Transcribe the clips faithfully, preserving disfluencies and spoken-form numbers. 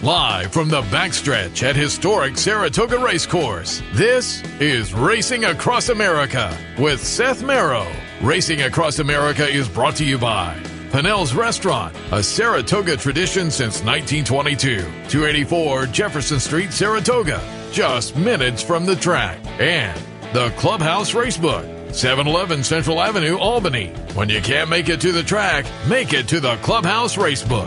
Live from the backstretch at historic Saratoga Racecourse, this is Racing Across America with Seth Merrow. Racing Across America is brought to you by Pinnell's Restaurant, a Saratoga tradition since nineteen twenty-two. two eighty-four Jefferson Street, Saratoga, just minutes from the track. And the Clubhouse Racebook, seven eleven Central Avenue, Albany. When you can't make it to the track, make it to the Clubhouse Racebook.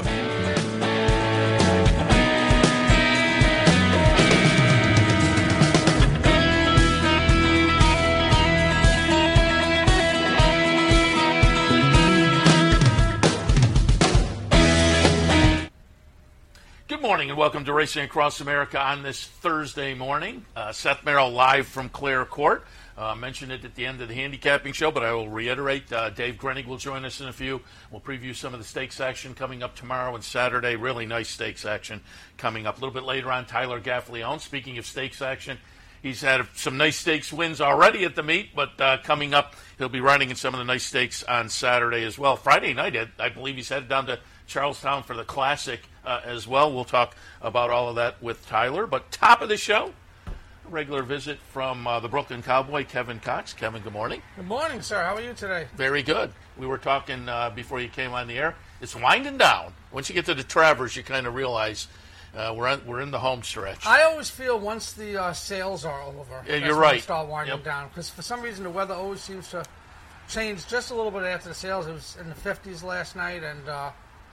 Good morning and welcome to Racing Across America on this Thursday morning. Uh, Seth Merrow live from Clare Court. I uh, mentioned it at the end of the handicapping show, but I will reiterate, uh, Dave Grenig will join us in a few. We'll preview some of the stakes action coming up tomorrow and Saturday. Really nice stakes action coming up. A little bit later on, Tyler Gaffalione. Speaking of stakes action, he's had some nice stakes wins already at the meet, but uh, coming up, he'll be riding in some of the nice stakes on Saturday as well. Friday night, I believe he's headed down to Charlestown for the Classic uh, as well. We'll talk about all of that with Tyler. But top of the show, a regular visit from uh, the Brooklyn Cowboy, Kevin Cox. Kevin, good morning. Good morning, sir. How are you today? Very good. We were talking uh, before you came on the air. It's winding down. Once you get to the Travers, you kind of realize uh, we're on, we're in the home stretch. I always feel once the uh, sales are over, yeah, you're that's when right. they start winding Yep. down. Because for some reason, the weather always seems to change just a little bit after the sales. It was in the fifties last night, and uh,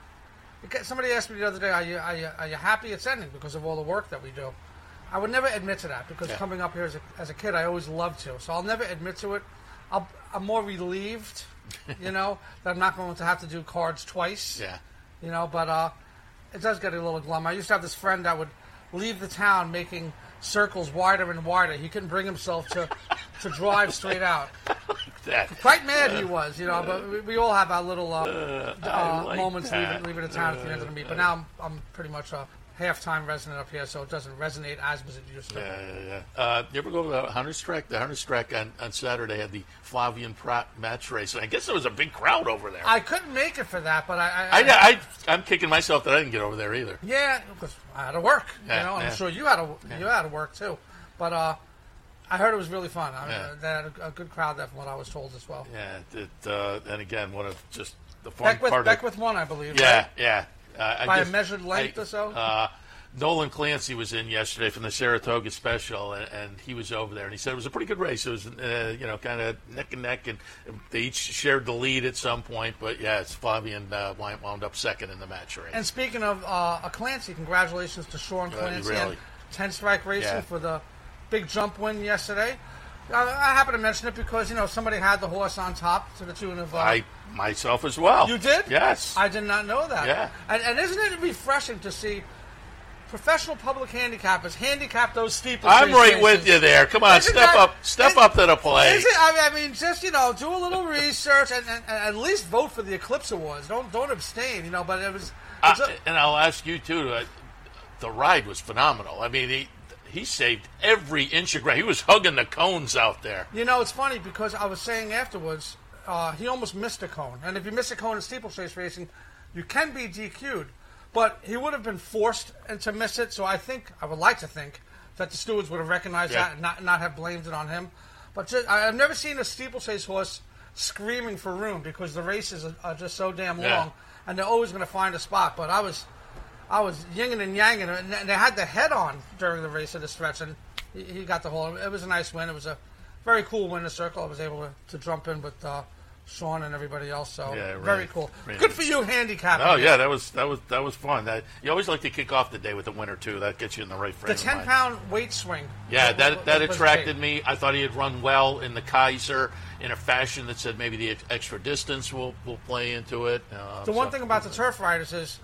somebody asked me the other day, are you, are, you, are you happy it's ending because of all the work that we do? I would never admit to that because yeah. coming up here as a, as a kid, I always loved to. So I'll never admit to it. I'll, I'm more relieved, you know, that I'm not going to have to do cards twice. Yeah. You know, but uh, it does get a little glum. I used to have this friend that would leave the town making circles wider and wider. He couldn't bring himself to, to drive straight out. That. Quite mad he was, you know, but we, we all have our little uh, Uh, uh, like moments that. leaving, leaving the town at the end of the meet. But now I'm, I'm pretty much a half-time resident up here, so it doesn't resonate as much as it used to. Yeah, yeah, yeah. Uh, you ever go to the Hunter's Track? The Hunter's Track on, on Saturday had the Flavian Pratt match race, and I guess there was a big crowd over there. I couldn't make it for that, but I... I, I, I, I, I'm kicking myself that I didn't get over there either. Yeah, because I had to work, Yeah, you know, and yeah. I'm sure you had to, Yeah. you had to work too. But uh, I heard it was really fun. I mean, Yeah. they had a, a good crowd there from what I was told as well. Yeah, it, uh, and again, one of just the fun Beckwith, part Beckwith won, I believe, of Yeah, right? yeah. Uh, I By just- a measured length I- or so? Uh, Nolan Clancy was in yesterday from the Saratoga Special, and, and he was over there, and he said it was a pretty good race. It was, uh, you know, kind of neck and neck, and they each shared the lead at some point. But yeah, it's Flavian uh, wound wound up second in the match race. And speaking of uh, a Clancy, congratulations to Sean Uh, Clancy really? and Ten Strike Racing Yeah. for the big jump win yesterday. I, I happen to mention it because, you know, somebody had the horse on top to the tune of... Uh, I myself as well. You did? Yes. I did not know that. Yeah. And, and isn't it refreshing to see professional public handicappers handicap those steeplechase I'm right races? with you there. Come on, Isn't step that- up, step is- up to the plate. Is it, I mean, just, you know, do a little research and, and, and at least vote for the Eclipse Awards. Don't don't abstain, you know. But it was, it's Uh, a- and I'll ask you too. Uh, the ride was phenomenal. I mean, he he saved every inch of ground. He was hugging the cones out there. you know, it's funny because I was saying afterwards, uh, he almost missed a cone. And if you miss a cone in steeplechase racing, you can be D Q'd. But he would have been forced to miss it. So I think, I would like to think, that the stewards would have recognized Yeah. that and not, not have blamed it on him. But just, I've never seen a steeplechase horse screaming for room because the races are, are just so damn long, Yeah. and they're always going to find a spot. But I was, I was yinging and yanging, and they had the head on during the race of the stretch, and he, he got the whole. It was a nice win. It was a very cool win in the circle. I was able to, to jump in with uh, Sean and everybody else. So Yeah, really, very cool. really Good nice. for you, handicapping. Oh yeah, that was that was that was fun. That you always like to kick off the day with a winner too. That gets you in the right frame. The of ten mind. pound weight swing. Yeah, was- that that was attracted big. me. I thought he had run well in the Kaiser in a fashion that said maybe the ex- extra distance will will play into it. Uh, The one so- thing about the turf riders is,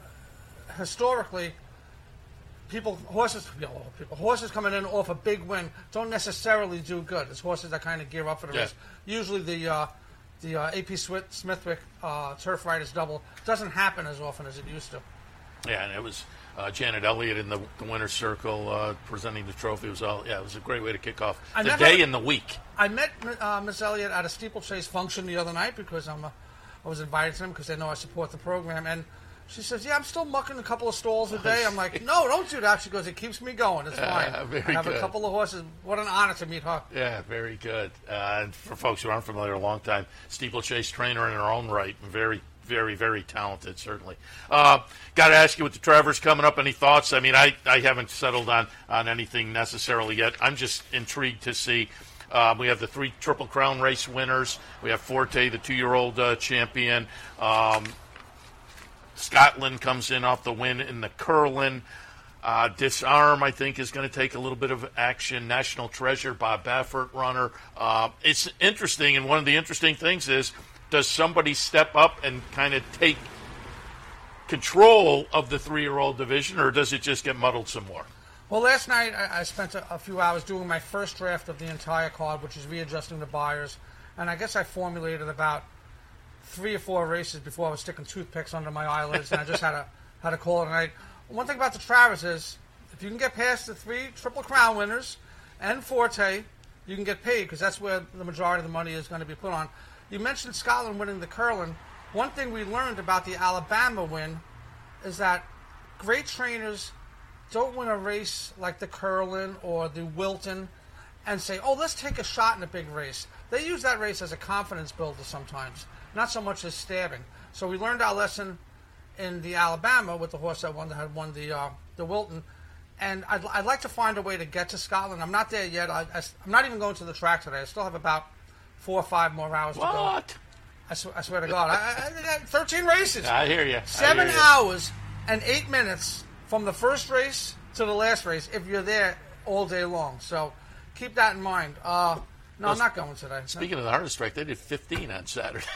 historically, people horses you know, people horses coming in off a big win don't necessarily do good. It's horses that kind of gear up for the Yeah. race. Usually the uh, the uh, A P Smith- Smithwick uh, turf riders double doesn't happen as often as it used to. Yeah, and it was uh, Janet Elliott in the, the winner's circle uh, presenting the trophy. It was all yeah, it was a great way to kick off I the never- day and the week. I met uh, Miss Elliott at a steeplechase function the other night because I'm a, I was invited to them because they know I support the program, and She says, yeah, I'm still mucking a couple of stalls a day. I'm like, no, don't do that. She goes, it keeps me going. It's fine. Uh, very I have good. a couple of horses. What an honor to meet her. Yeah, very good. Uh, and for folks who aren't familiar, a long time steeplechase trainer in her own right. Very, very, very talented, certainly. Uh, Got to ask you, with the Travers coming up, any thoughts? I mean, I, I haven't settled on, on anything necessarily yet. I'm just intrigued to see. Um, we have the three Triple Crown race winners. We have Forte, the two-year-old uh, champion. Um, Scotland comes in off the win in the Curlin. Uh, Disarm, I think, is going to take a little bit of action. National Treasure, Bob Baffert runner. Uh, it's interesting, and one of the interesting things is, does somebody step up and kind of take control of the three-year-old division, or does it just get muddled some more? Well, last night I, I spent a, a few hours doing my first draft of the entire card, which is readjusting the buyers, and I guess I formulated about three or four races before I was sticking toothpicks under my eyelids, and I just had to had to call it a night. One thing about the Travers is, if you can get past the three Triple Crown winners and Forte, you can get paid, because that's where the majority of the money is going to be put on. You mentioned Scotland winning the Curlin. One thing we learned about the Alabama win is that great trainers don't win a race like the Curlin or the Wilton and say, oh, let's take a shot in a big race. They use that race as a confidence builder sometimes, not so much as stabbing. So we learned our lesson in the Alabama with the horse that won that had won the uh, the Wilton. And I'd, I'd like to find a way to get to Scotland. I'm not there yet. I, I, I'm not even going to the track today. I still have about four or five more hours what? to go. What? I, sw- I swear to God. I, I, I got thirteen races. I hear you. Seven hear you. hours and eight minutes from the first race to the last race if you're there all day long. So keep that in mind. Uh, no, well, I'm not going today. Speaking no. of the hardest track, they did fifteen on Saturday.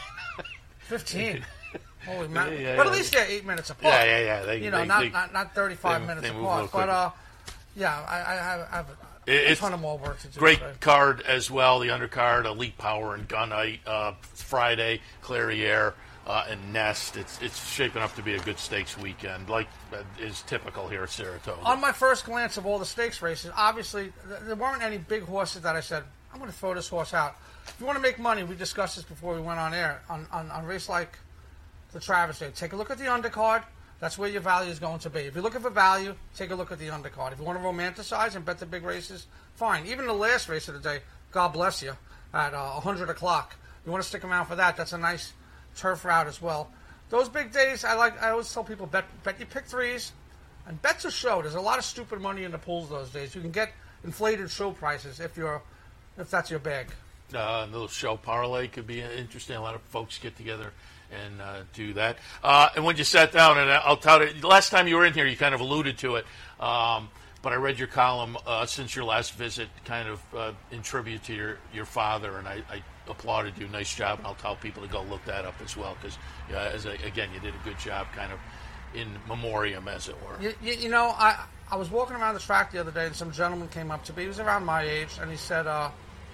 fifteen? Holy man! Yeah, yeah, but at yeah. least they're eight minutes apart. Yeah, yeah, yeah. They, you know, they, not, they, not not thirty-five they, minutes they apart. But uh, yeah, I, I have, I have a, a ton of more work to do. Great today. card as well. The undercard, Elite Power and Gunite, uh, Friday, Clairiere, uh, and Nest. It's it's shaping up to be a good stakes weekend, like uh, is typical here at Saratoga. On my first glance of all the stakes races, obviously th- there weren't any big horses that I said, I'm going to throw this horse out. If you want to make money, we discussed this before we went on air, on, on, on a race like the Travers Day. Take a look at the undercard. That's where your value is going to be. If you're looking for value, take a look at the undercard. If you want to romanticize and bet the big races, fine. Even the last race of the day, God bless you, at uh, one hundred o'clock. You want to stick around for that, that's a nice turf route as well. Those big days, I like. I always tell people, bet, bet your pick threes, and bet's a show. There's a lot of stupid money in the pools those days. You can get inflated show prices if you're, if that's your bag. Uh, a little show parlay could be interesting. A lot of folks get together and uh, do that. Uh, and when you sat down, and I'll tell you, last time you were in here, you kind of alluded to it, um, but I read your column uh, since your last visit, kind of uh, in tribute to your, your father, and I, I applauded you. Nice job, and I'll tell people to go look that up as well, because, uh, as a, again, you did a good job kind of in memoriam, as it were. You, you, you know, I, I was walking around the track the other day, and some gentleman came up to me. He was around my age, and he said, uh,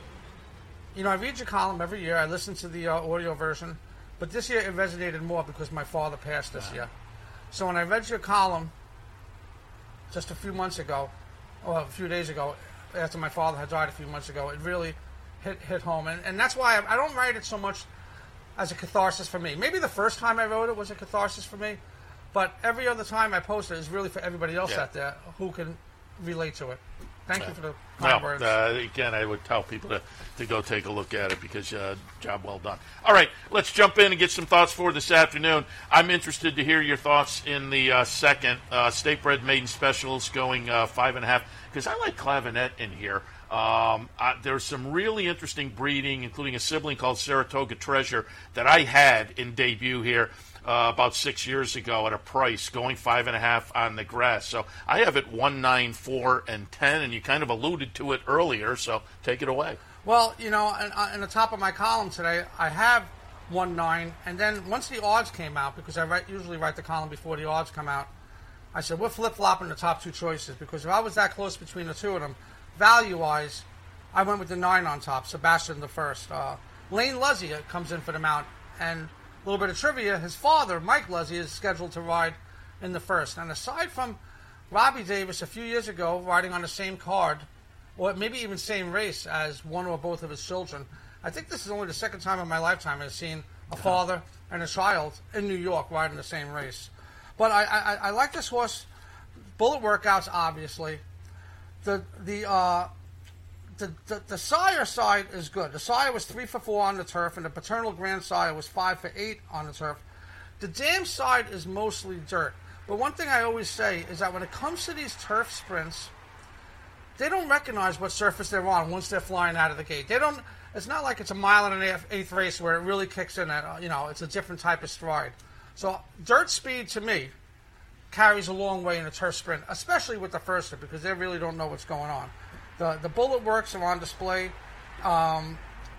you know, I read your column every year. I listen to the uh, audio version. But this year it resonated more because my father passed this year. So when I read your column just a few months ago, or a few days ago, after my father had died a few months ago, it really hit hit home. And, and that's why I, I don't write it so much as a catharsis for me. Maybe the first time I wrote it was a catharsis for me, but every other time I post it is really for everybody else yeah. out there who can relate to it. Thank yeah. you for the kind well, words. Uh, again, I would tell people to, to go take a look at it because uh, job well done. All right, let's jump in and get some thoughts for this afternoon. I'm interested to hear your thoughts in the uh, second uh, State Bred Maiden Specials going uh, five and a half, because I like Clavinet in here. Um, uh, there's some really interesting breeding, including a sibling called Saratoga Treasure that I had in debut here uh, about six years ago at a price going five and a half on the grass. So I have it one, nine, four, and ten, and you kind of alluded to it earlier. So take it away. Well, you know, in, in the top of my column today, I have one nine, and then once the odds came out, because I write, usually write the column before the odds come out, I said we're flip flopping the top two choices, because if I was that close between the two of them, value wise, I went with the nine on top, Sebastian the first. Uh, Lane Luzzy comes in for the mount, and a little bit of trivia, his father, Mike Luzzy, is scheduled to ride in the first. And aside from Robbie Davis a few years ago riding on the same card, or maybe even same race as one or both of his children, I think this is only the second time in my lifetime I've seen a father and a child in New York riding the same race. But I, I, I like this horse. Bullet Workouts, obviously. The the uh, the, the the sire side is good. The sire was three for four on the turf, and the paternal grandsire was five for eight on the turf. The dam side is mostly dirt. But one thing I always say is that when it comes to these turf sprints, they don't recognize what surface they're on once they're flying out of the gate. They don't. It's not like it's a mile and a half eighth race where it really kicks in. At you know, it's a different type of stride. So dirt speed to me carries a long way in a turf sprint, especially with the firster, because they really don't know what's going on. The the bullet works are on display. Um,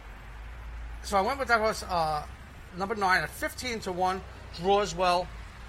so I went with that horse, uh, number nine at fifteen to one, draws well.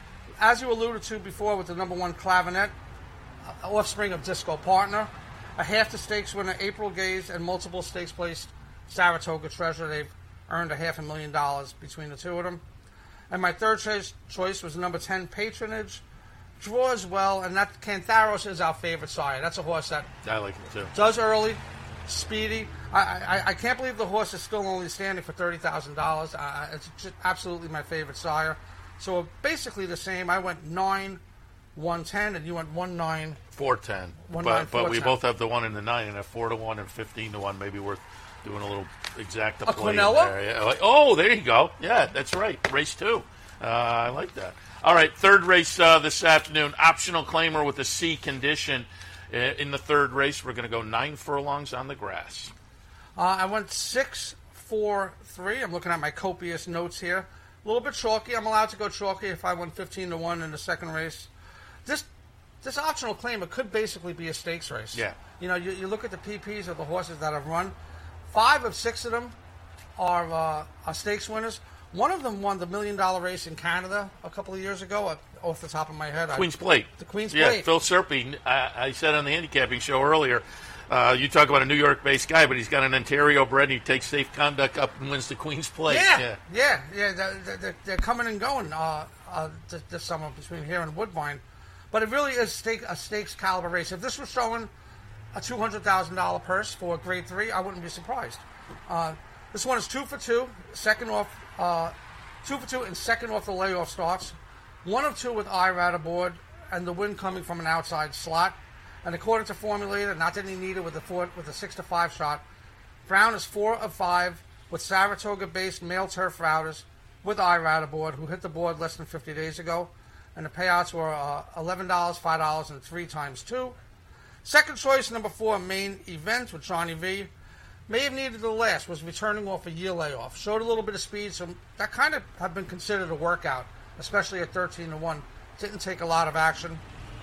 As you alluded to before with the number one Clavinet, uh, offspring of Disco Partner, a half the stakes winner April Gaze, and multiple stakes placed Saratoga Treasure. They've earned a half a million dollars between the two of them. And my third choice, choice was number ten Patronage. Draws well, and that Cantharos is our favorite sire. That's a horse that I like it too. Does early, speedy. I I, I can't believe the horse is still only standing for thirty thousand dollars. Uh, it's just absolutely my favorite sire. So basically the same. I went nine, one ten, and you went one nine, four ten. One but nine, but four we ten. both have the one and the nine, and a four to one and fifteen to one. Maybe worth doing a little exacta A play in Quinella? there. Yeah, like, oh, there you go. Yeah, that's right. Race two. Uh, I like that. All right, third race uh, this afternoon. Optional claimer with a C condition. Uh, in the third race, we're going to go nine furlongs on the grass. Uh, I went six, four, three. I'm looking at my copious notes here. A little bit chalky. I'm allowed to go chalky if I won fifteen to one in the second race. This this optional claimer could basically be a stakes race. Yeah. You know, you, you look at the P Ps of the horses that have run. Five of six of them are, uh, are stakes winners. One of them won the million dollar race in Canada a couple of years ago, uh, off the top of my head. Queen's I, Plate. The Queen's yeah, Plate. Phil Serpe, I, I said on the handicapping show earlier, uh, you talk about a New York-based guy, but he's got an Ontario bred, and he takes safe conduct up and wins the Queen's Plate. Yeah, yeah. yeah, yeah. They're, they're, they're coming and going uh, uh, this, this summer between here and Woodbine. But it really is stake, a stakes caliber race. If this was showing a two hundred thousand dollars purse for grade three, I wouldn't be surprised. Uh, this one is two for two, second off, uh, two for two, and second off the layoff starts. One of two with I R A D aboard, and the win coming from an outside slot. And according to Formulator, not that he needed with the four, with a six to five shot, Brown is four of five with Saratoga-based male turf routers with I R A D aboard, who hit the board less than fifty days ago. And the payouts were uh, eleven dollars, five dollars, and three times two. Second choice, number four, Main Event with Johnny V. May have needed the last, was returning off a year layoff. Showed a little bit of speed, so that kind of have been considered a workout, especially at thirteen to one. Didn't take a lot of action.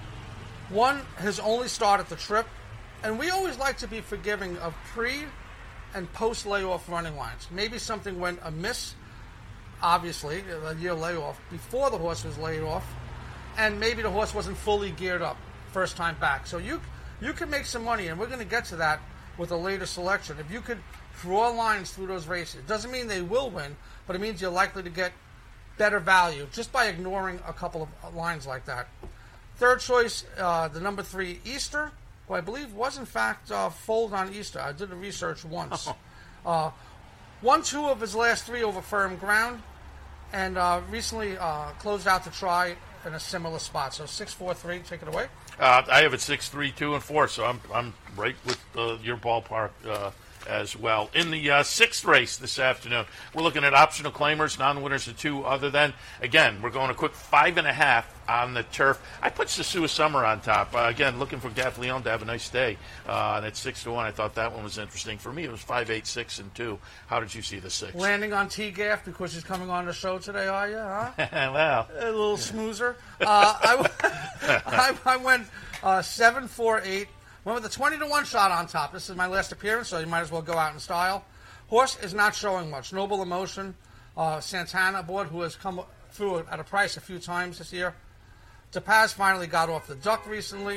One, his only start at the trip. And we always like to be forgiving of pre- and post-layoff running lines. Maybe something went amiss, obviously, a year layoff, before the horse was laid off. And maybe the horse wasn't fully geared up first time back. So you you can make some money, and we're going to get to that with a later selection. If you could draw lines through those races, it doesn't mean they will win, but it means you're likely to get better value just by ignoring a couple of lines like that. Third choice, uh, the number three, Easter, who I believe was in fact uh, foaled on Easter. I did the research once. Uh, won two of his last three over firm ground, and uh, recently uh, closed out the try in a similar spot. So six, four, three, take it away. Uh, I have it six, three, two, and four, so I'm I'm right with uh, your ballpark uh, as well. In the uh, sixth race this afternoon, we're looking at optional claimers, non-winners of two other than. Again, we're going a quick five and a half on the turf. I put Sasua Summer on top. Uh, again, looking for Gaffleon to have a nice day. Uh, and at six to one, I thought that one was interesting. For me, it was five, eight, six, and two. How did you see the six? Landing on T-Gaff because he's coming on the show today, are you? Huh? Well, a little smoozer. Uh, I, I, I went uh, seven, four, eight. Went with a twenty to one shot on top. This is my last appearance, so you might as well go out in style. Horse is not showing much. Noble Emotion, uh, Santana aboard, who has come through at a price a few times this year. DePaz finally got off the duck recently.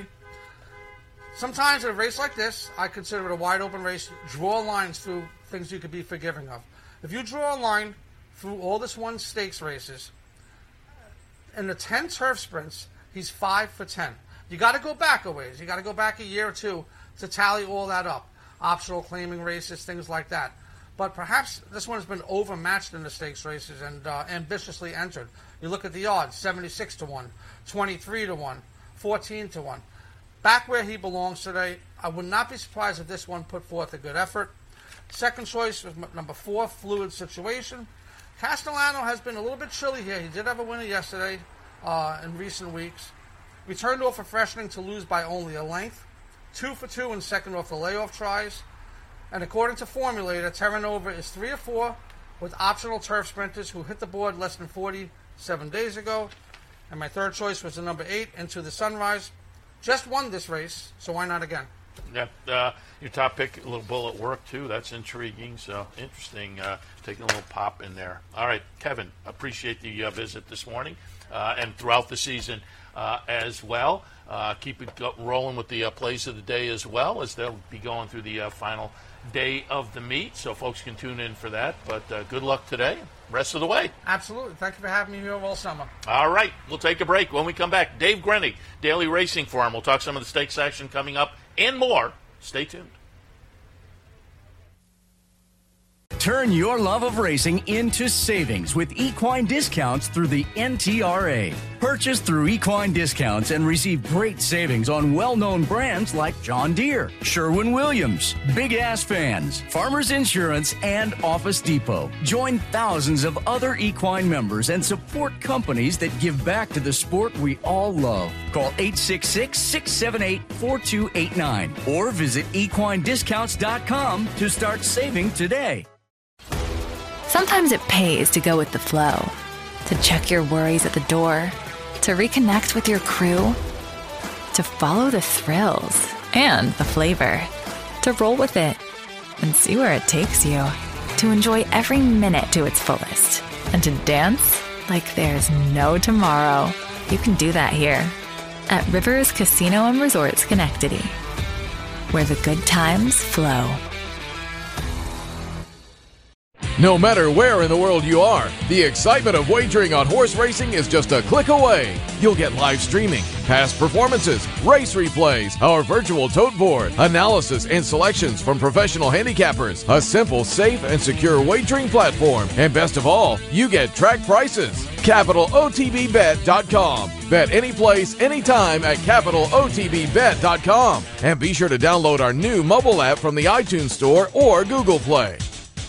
Sometimes in a race like this, I consider it a wide open race. Draw lines through things you could be forgiving of. If you draw a line through all this one stakes races, in the ten turf sprints, he's five for ten. You got to go back a ways. You got to go back a year or two to tally all that up. Optional claiming races, things like that. but perhaps this one has been overmatched in the stakes races and uh, ambitiously entered. You look at the odds, seventy-six to one, twenty-three to one, fourteen to one. Back where he belongs today, I would not be surprised if this one put forth a good effort. Second choice was number four, Fluid Situation. Castellano has been a little bit chilly here. He did have a winner yesterday uh, in recent weeks. Returned off of freshening to lose by only a length. Two for two in second off the layoff tries. And according to Formulator, Terra Nova is three or four with optional turf sprinters who hit the board less than forty-seven days ago. And my third choice was the number eight, Into the Sunrise. Just won this race, so why not again? Yep. Uh, your top pick, a little bull at work, too. That's intriguing. So interesting, uh, taking a little pop in there. All right, Kevin, appreciate the uh, visit this morning uh, and throughout the season uh, as well. Uh, keep it go- rolling with the uh, plays of the day as well, as they'll be going through the uh, final day of the meet, so folks can tune in for that. But uh, good luck today, rest of the way. Absolutely. Thank you for having me here all summer. All right, we'll take a break. When we come back, Dave Grenig, Daily Racing Forum. We'll talk some of the stakes action coming up and more. Stay tuned. Turn your love of racing into savings with equine discounts through the N T R A. Purchase through equine discounts and receive great savings on well-known brands like John Deere, Sherwin-Williams, Big Ass Fans, Farmers Insurance, and Office Depot. Join thousands of other equine members and support companies that give back to the sport we all love. Call eight six six, six seven eight, four two eight nine or visit equine discounts dot com to start saving today. Sometimes it pays to go with the flow, to check your worries at the door, to reconnect with your crew, to follow the thrills and the flavor, to roll with it and see where it takes you, to enjoy every minute to its fullest, and to dance like there's no tomorrow. You can do that here at Rivers Casino and Resort Schenectady, where the good times flow. No matter where in the world you are, the excitement of wagering on horse racing is just a click away. You'll get live streaming, past performances, race replays, our virtual tote board, analysis and selections from professional handicappers, a simple, safe, and secure wagering platform, and best of all, you get track prices. Capital O T B bet dot com. Bet any place, anytime at Capital O T B bet dot com. And be sure to download our new mobile app from the iTunes Store or Google Play.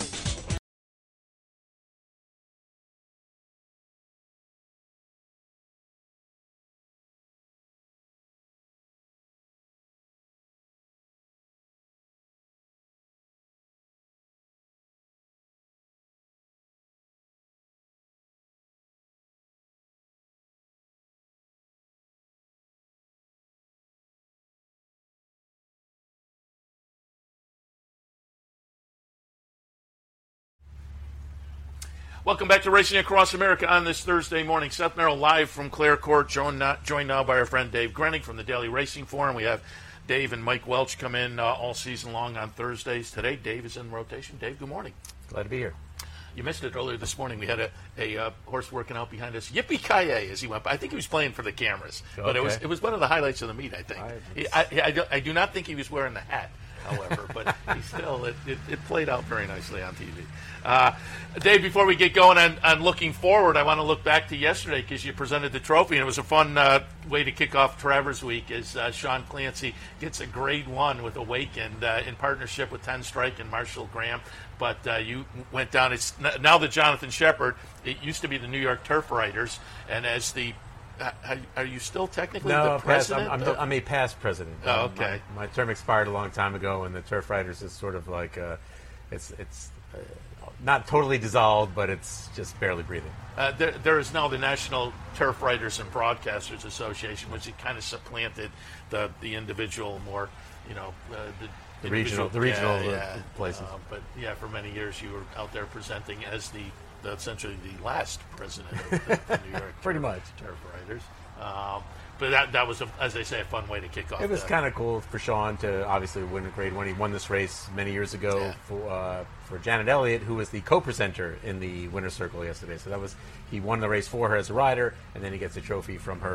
Welcome back to Racing Across America on this Thursday morning. Seth Merrill live from Clare Court, joined, not, joined now by our friend Dave Grenig from the Daily Racing Forum. We have Dave and Mike Welch come in uh, all season long on Thursdays. Today, Dave is in rotation. Dave, good morning. Glad to be here. You missed it earlier this morning. We had a, a uh, horse working out behind us. Yippee-ki-yay as he went by. I think he was playing for the cameras. Okay. But it was it was one of the highlights of the meet, I think. I, he, I, I, do, I do not think he was wearing the hat, however, but he still, it, it, it played out very nicely on T V. Uh, Dave, before we get going on, on looking forward, I want to look back to yesterday because you presented the trophy, and it was a fun uh, way to kick off Travers Week as uh, Sean Clancy gets a grade one with Awakened uh, in partnership with Ten Strike and Marshall Graham. But uh, you went down. It's now the Jonathan Shepard. It used to be the New York Turf Riders, and as the uh, are you still technically no, the president? I'm, I'm, the, I'm a past president. Oh, um, okay. My, my term expired a long time ago, and the Turf Riders is sort of like uh, it's it's uh, not totally dissolved, but it's just barely breathing. Uh, there, there is now the National Turf Writers and Broadcasters Association, which it kind of supplanted the the individual more, you know, uh, the. The regional, the regional yeah, yeah. places. Uh, but yeah, for many years you were out there presenting as the, the essentially the last president of the, the New York Pretty Turf, much. Turf Riders. Um, but that that was, a, as they say, a fun way to kick off. It was kind of cool for Sean to obviously win a grade one. He won this race many years ago yeah. for uh, for Janet Elliott, who was the co-presenter in the winner's circle yesterday. So that was he won the race for her as a rider, and then he gets a trophy from her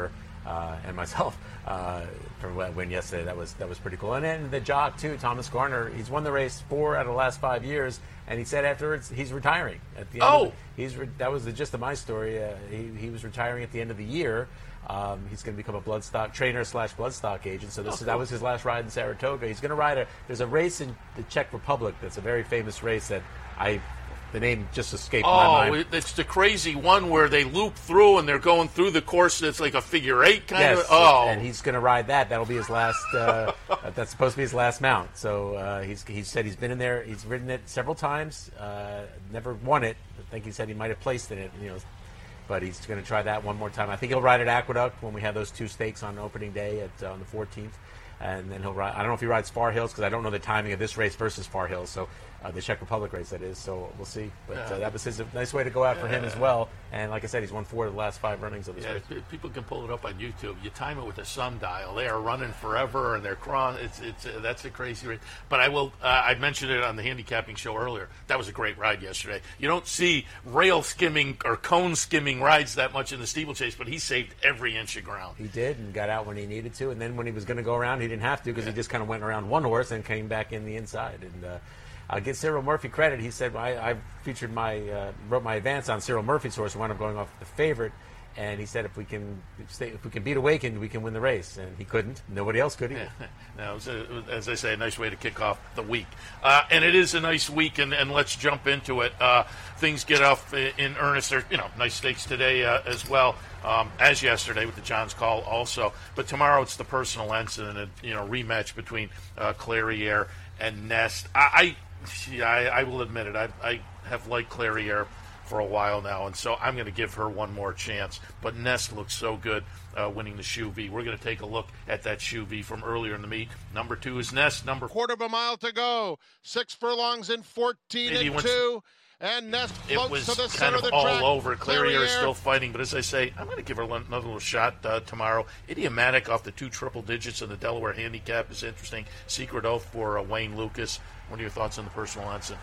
uh, and myself uh, from that win yesterday. That was that was pretty cool. And then the jock too, Thomas Garner. He's won the race four out of the last five years, and he said afterwards he's retiring at the end. Oh, of the, he's re- that was the gist of my story. Uh, he he was retiring at the end of the year. Um, he's going to become a bloodstock trainer slash bloodstock agent. So this oh, is, cool. that was his last ride in Saratoga. He's going to ride a. There's a race in the Czech Republic that's a very famous race that I. The name just escaped oh, my mind. Oh, it's the crazy one where they loop through and they're going through the course. It's like a figure eight kind yes, of. Oh, and he's going to ride that. That'll be his last. Uh, that's supposed to be his last mount. So uh, he's he said he's been in there. He's ridden it several times. Uh, never won it. I think he said he might have placed in it. You know, but he's going to try that one more time. I think he'll ride at Aqueduct when we have those two stakes on opening day at uh, on the fourteenth. And then he'll ride. I don't know if he rides Far Hills because I don't know the timing of this race versus Far Hills. So uh, the Czech Republic race, that is. So we'll see. But uh, that was his a nice way to go out for him as well. And like I said, he's won four of the last five runnings of this yeah, race. p- people can pull it up on YouTube. You time it with a sundial. They are running forever, and they're crawling. It's it's uh, that's a crazy race. But I will. Uh, I mentioned it on the handicapping show earlier. That was a great ride yesterday. You don't see rail skimming or cone skimming rides that much in the steeplechase, but he saved every inch of ground. He did, and got out when he needed to. And then when he was going to go around, he didn't have to because yeah. he just kind of went around one horse and came back in the inside. And uh, I'll give Cyril Murphy credit. He said, I, I featured my, uh, wrote my advance on Cyril Murphy's horse and wound up going off the favorite. And he said, if we can stay, if we can beat Awakened, we can win the race. And he couldn't. Nobody else could either. no, it was a, it was, as I say, a nice way to kick off the week. Uh, and it is a nice week, and, and let's jump into it. Uh, things get off in earnest. There's, you know, nice stakes today uh, as well, um, as yesterday with the John's Call also. But tomorrow it's the Personal Ensign and a you know rematch between uh, Clairiere and Nest. I, I, I, I will admit it. I, I have liked Clairiere for a while now, and so I'm going to give her one more chance. But Nest looks so good uh, winning the Shoe V. We're going to take a look at that Shoe V from earlier in the meet. Number two is Nest. Number quarter of a mile to go. Six furlongs in fourteen and wants, two. And Nest floats it was to the kind center of of the all track. over. Clairiere is Clairiere. still fighting, but as I say, I'm going to give her another little shot uh, tomorrow. Idiomatic off the two triple digits of the Delaware handicap is interesting. Secret Oath for uh, Wayne Lucas. What are your thoughts on the Personal Ensign?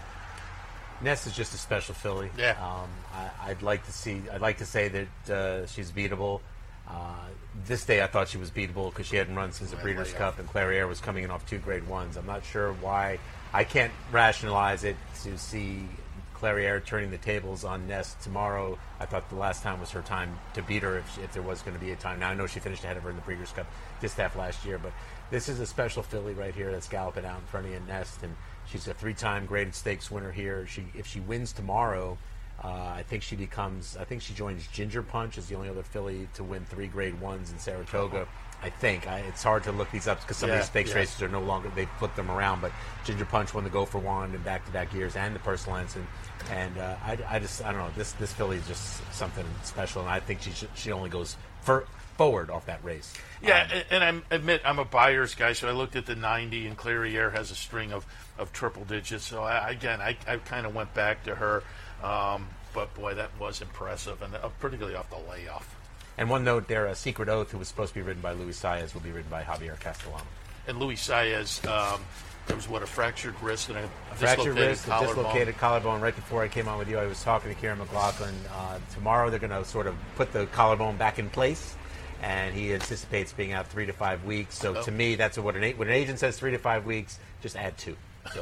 Nest is just a special filly. Yeah. Um, I, I'd like to see. I'd like to say that uh, she's beatable. Uh, this day, I thought she was beatable because she hadn't run since the Breeders' Cup, and Clairiere was coming in off two Grade Ones. I'm not sure why. I can't rationalize it to see Clairiere turning the tables on Nest tomorrow. I thought the last time was her time to beat her if, she, if there was going to be a time. Now I know she finished ahead of her in the Breeders' Cup this half last year, but this is a special filly right here that's galloping out in front of you, Nest, and she's a three-time graded stakes winner here. She, if she wins tomorrow, uh, I think she becomes. I think she joins Ginger Punch as the only other filly to win three Grade Ones in Saratoga. I think I, it's hard to look these up because some yeah, of these stakes yeah. races are no longer. They flipped them around, but Ginger Punch won the Go for One in back-to-back years and the Personal Ensign. And uh, I, I just I don't know. This this filly is just something special, and I think she should, she only goes for, forward off that race. Yeah, um, and I admit I'm a buyer's guy, so I looked at the ninety, and Clairiere has a string of, of triple digits. So I, again, I, I kind of went back to her, um, but boy, that was impressive, and uh, particularly off the layoff. And one note there: a Secret Oath, who was supposed to be ridden by Luis Saez, will be ridden by Javier Castellano. And Luis Saez, um, there was what a fractured wrist and a, a fractured wrist, a collarbone. dislocated collarbone. Right before I came on with you, I was talking to Kieran McLaughlin. Uh, tomorrow, they're going to sort of put the collarbone back in place. And he anticipates being out three to five weeks. So oh. to me, that's what an when an agent says three to five weeks, just add two. So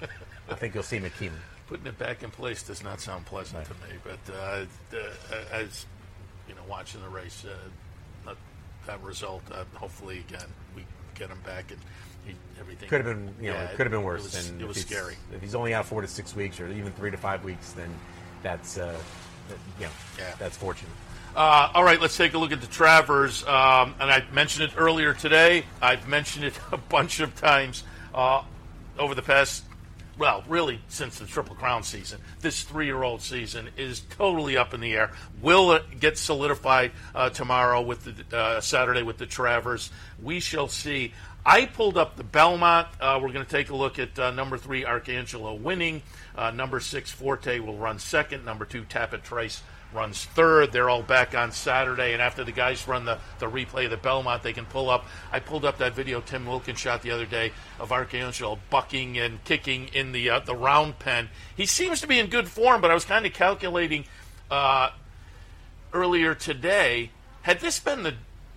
I think you'll see McKeeman. Putting it back in place does not sound pleasant right. to me. But uh, uh, as you know, watching the race, uh, not that result. Uh, hopefully, again, we get him back and he, everything could have been. You know, yeah, it could have been worse. It was, and it was if scary. If he's only out four to six weeks, or even three to five weeks, then that's uh, you know, yeah. that's fortunate. Uh, all right, let's take a look at the Travers. Um, and I mentioned it earlier today. I've mentioned it a bunch of times uh, over the past, well, really since the Triple Crown season. This three-year-old season is totally up in the air. Will it get solidified uh, tomorrow with the uh, Saturday with the Travers? We shall see. I pulled up the Belmont. Uh, we're going to take a look at uh, number three, Arcangelo, winning. Uh, number six, Forte, will run second. Number two, Tapit Trice runs third. They're all back on Saturday, and after the guys run the, the replay of the Belmont, they can pull up. I pulled up that video Tim Wilkins shot the other day of Arcangelo bucking and kicking in the uh, the round pen. He seems to be in good form, but I was kind of calculating uh, earlier today, had this been the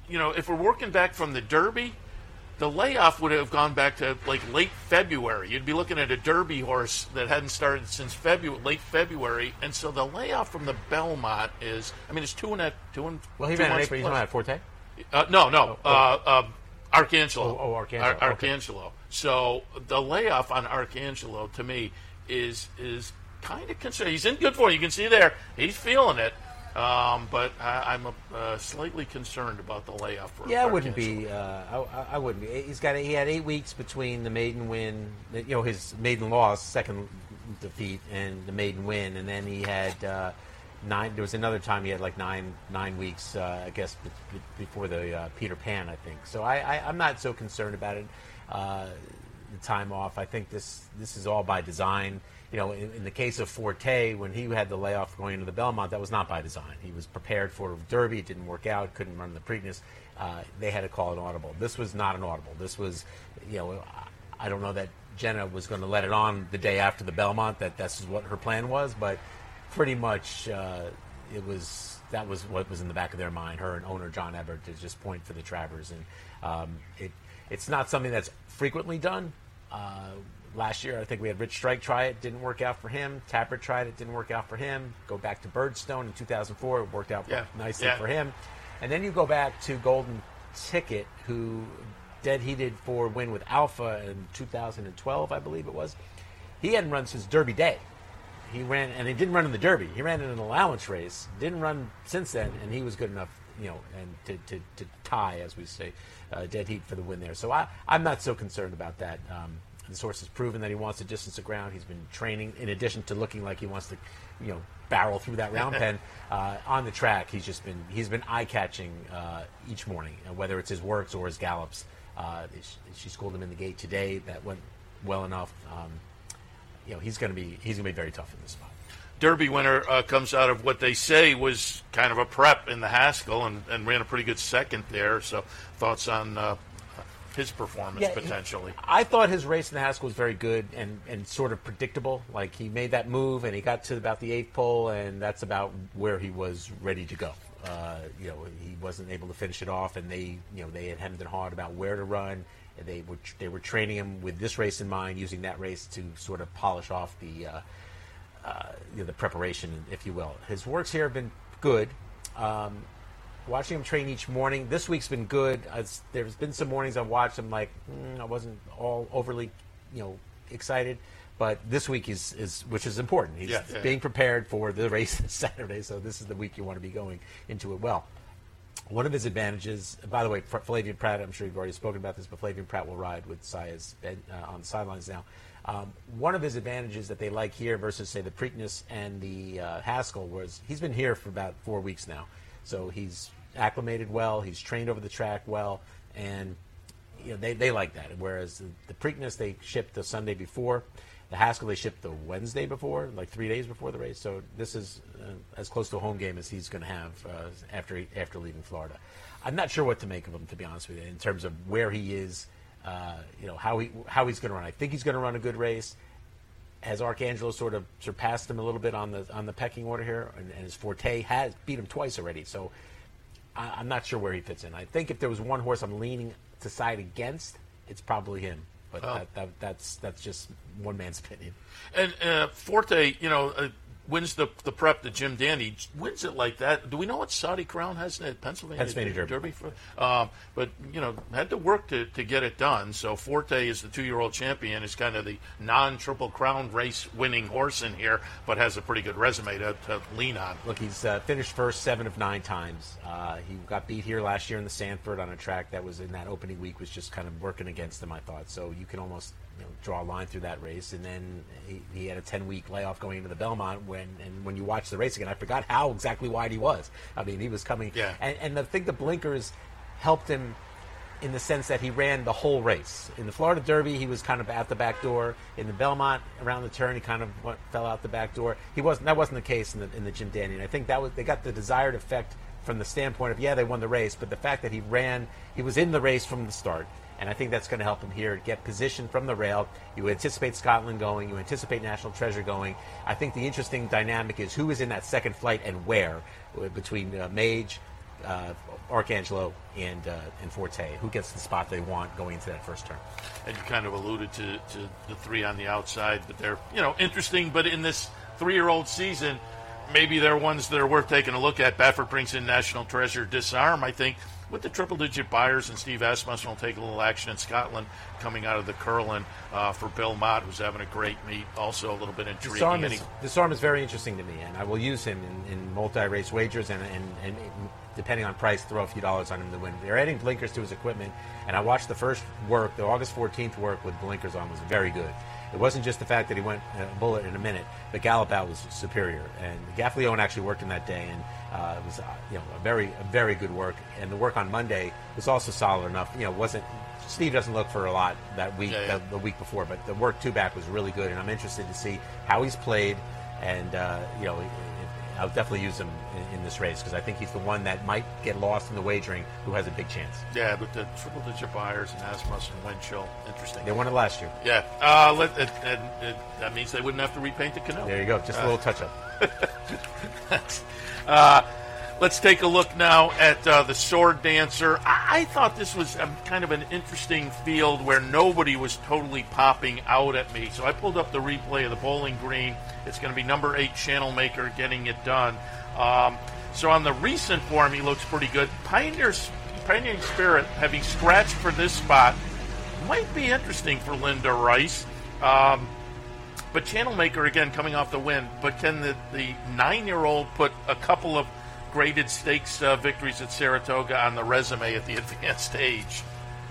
you know, if we're working back from the Derby, the layoff would have gone back to like late February. You'd be looking at a Derby horse that hadn't started since February, late February, and so the layoff from the Belmont is, I mean, it's two and a two and. Well, he two ran in months April. He's plus. not at Forte. Uh, no, no, Oh, oh. Uh, uh, Arcangelo. Oh, oh, Arcangelo. Ar- Okay. Arcangelo. So the layoff on Arcangelo to me is is kind of concerning. He's in good form. You can see there he's feeling it. Um, but I, I'm uh, slightly concerned about the layoff. For Yeah, I Arcangelo. wouldn't be. Uh, I, I wouldn't be. He's got. He had eight weeks between the maiden win, you know, his maiden loss, second defeat, and the maiden win, and then he had uh, nine. There was another time he had like nine nine weeks, uh, I guess, b- b- before the uh, Peter Pan, I think. So I, I, I'm not so concerned about it. Uh, the time off. I think this this is all by design. You know, in, in the case of Forte, when he had the layoff going into the Belmont, that was not by design. He was prepared for Derby. It didn't work out. Couldn't run the Preakness. Uh, they had to call an audible. This was not an audible. This was, you know, I don't know that Jenna was going to let it on the day after the Belmont, that this is what her plan was, but pretty much uh, it was, that was what was in the back of their mind, her and owner John Ebert, to just point for the Travers. And um, it, it's not something that's frequently done. Uh, Last year, I think we had Rich Strike try it. Didn't work out for him. Tappert tried it. Didn't work out for him. Go back to Birdstone in two thousand four. It worked out Yeah. nicely Yeah. for him. And then you go back to Golden Ticket, who dead heated for win with Alpha in two thousand twelve, I believe it was. He hadn't run since Derby Day. He ran, and he didn't run in the Derby. He ran in an allowance race. Didn't run since then, and he was good enough, you know, and to, to, to tie, as we say, uh, dead heat for the win there. So I, I'm not so concerned about that. Um, This horse has proven that he wants to distance the ground. He's been training, in addition to looking like he wants to, you know, barrel through that round pen uh, on the track. He's just been he's been eye catching uh, each morning, uh, whether it's his works or his gallops. Uh, she, she schooled him in the gate today. That went well enough. Um, you know, he's going to be he's going to be very tough in this spot. Derby winner uh, comes out of what they say was kind of a prep in the Haskell and, and ran a pretty good second there. So thoughts on uh, his performance Yeah, potentially? He, I thought his race in the Haskell was very good and, and sort of predictable. Like, he made that move and he got to about the eighth pole, and that's about where he was ready to go. Uh, you know, he wasn't able to finish it off, and they, you know, they had hemmed and hawed about where to run. And they were they were training him with this race in mind, using that race to sort of polish off the uh, uh, you know, the preparation, if you will. His works here have been good. Um, Watching him train each morning, this week's been good. It's, there's been some mornings I've watched him like mm, I wasn't all overly, you know, excited, but this week is, is which is important. He's Yeah, yeah, being yeah. prepared for the race this Saturday, so this is the week you want to be going into it well. One of his advantages, by the way, F- Flavian Pratt, I'm sure you've already spoken about this, but Flavian Pratt will ride with Saez uh, on the sidelines now. Um, one of his advantages that they like here versus, say, the Preakness and the uh, Haskell was he's been here for about four weeks now. So he's acclimated well, he's trained over the track well, and you know, they, they like that. Whereas the, the Preakness, they shipped the Sunday before. The Haskell, they shipped the Wednesday before, like three days before the race. So this is uh, as close to a home game as he's going to have uh, after he, after leaving Florida. I'm not sure what to make of him, to be honest with you, in terms of where he is, uh, you know, how he how he's going to run. I think he's going to run a good race. Has Arcangelo sort of surpassed him a little bit on the on the pecking order here, and, and his Forte has beat him twice already. So I, I'm not sure where he fits in. I think if there was one horse I'm leaning to side against, it's probably him. But Oh. that, that, that's that's just one man's opinion. And uh, Forte, you know, uh, wins the the prep to Jim Dandy, wins it like that. Do we know what Saudi Crown has in it? Pennsylvania, Pennsylvania Derby. for, um, but you know, had to work to, to get it done. So Forte is the two-year-old champion. Is kind of the non-Triple Crown race winning horse in here, but has a pretty good resume to, to lean on. Look, he's uh, finished first seven of nine times. Uh, he got beat here last year in the Sanford on a track that was in that opening week was just kind of working against him, I thought. So you can almost, you know, draw a line through that race. And then he, he had a ten-week layoff going into the Belmont. When and when you watch the race again, I forgot how exactly wide he was. I mean, he was coming. Yeah. And, and I think the blinkers helped him in the sense that he ran the whole race. In the Florida Derby, he was kind of out the back door. In the Belmont, around the turn, he kind of went, fell out the back door. He wasn't. That wasn't the case in the in the Jim Dandy. And I think that was they got the desired effect from the standpoint of, yeah, they won the race, but the fact that he ran, he was in the race from the start. And I think that's going to help him here get position from the rail. You anticipate Scotland going. You anticipate National Treasure going. I think the interesting dynamic is who is in that second flight and where, between uh, Mage, uh, Arcangelo and uh, and Forte. Who gets the spot they want going into that first turn? And you kind of alluded to, to the three on the outside, but they're, you know, interesting. But in this three-year-old season, maybe they're ones that are worth taking a look at. Baffert brings in National Treasure, Disarm, I think, with the triple-digit buyers, and Steve Asmussen will take a little action in Scotland coming out of the Curlin uh, for Bill Mott, who's having a great meet, also a little bit intriguing. Disarm is, Disarm is very interesting to me, and I will use him in, in multi-race wagers, and, and, and depending on price, throw a few dollars on him to win. They're adding blinkers to his equipment, and I watched the first work, the August fourteenth work with blinkers on was very good. It wasn't just the fact that he went a bullet in a minute. The gallop out was superior, and Gaffalione actually worked in that day, and uh, it was uh, you know a very a very good work. And the work on Monday was also solid enough. You know, wasn't Steve doesn't look for a lot that week yeah, yeah. The, the week before, but the work two back was really good, and I'm interested to see how he's played, and uh, you know. I'll definitely use him in, in this race because I think he's the one that might get lost in the wagering who has a big chance. Yeah, but the triple-digit buyers and Asmussen and Winchell, interesting. They won it last year. Yeah, uh, let, it, it, it, that means they wouldn't have to repaint the canoe. There you go, just a uh, little touch-up. uh, let's take a look now at uh, the Sword Dancer. I, I thought this was um, kind of an interesting field where nobody was totally popping out at me. So I pulled up the replay of the Bowling Green. It's going to be number eight, Channel Maker, getting it done. Um, so on the recent form, he looks pretty good. Pioneer's, Pioneering Spirit, having scratched for this spot, might be interesting for Linda Rice. Um, but Channel Maker, again, coming off the win. But can the, the nine-year-old put a couple of graded stakes uh, victories at Saratoga on the resume at the advanced age?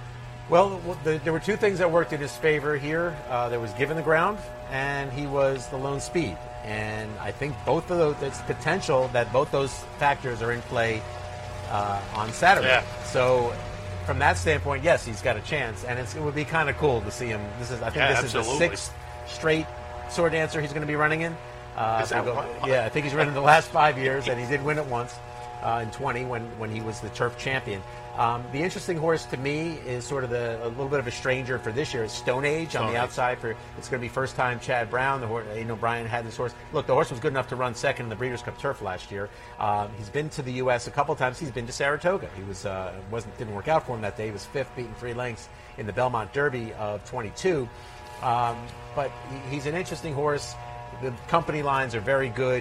Well, the, there were two things that worked in his favor here. Uh, there was given the ground, and he was the lone speed. And I think both of those, it's potential that both those factors are in play uh, on Saturday. Yeah. So from that standpoint, yes, he's got a chance. And it's, it would be kind of cool to see him. This is, I think yeah, this absolutely. is the sixth straight Sword Dancer he's going to be running in. Uh, is that go, what? Yeah, I think he's running the last five years, and he did win it once uh, in twenty when, when he was the turf champion. Um, the interesting horse to me is sort of the, a little bit of a stranger for this year. Is Stone Age Stone on the Age. outside for it's going to be first time Chad Brown. The horse, you know, Brian had this horse. Look, the horse was good enough to run second in the Breeders' Cup Turf last year. Um, he's been to the U S a couple times. He's been to Saratoga. He was uh, wasn't didn't work out for him that day. He was fifth, beating three lengths in the Belmont Derby of twenty-two. Um, but he, he's an interesting horse. The company lines are very good.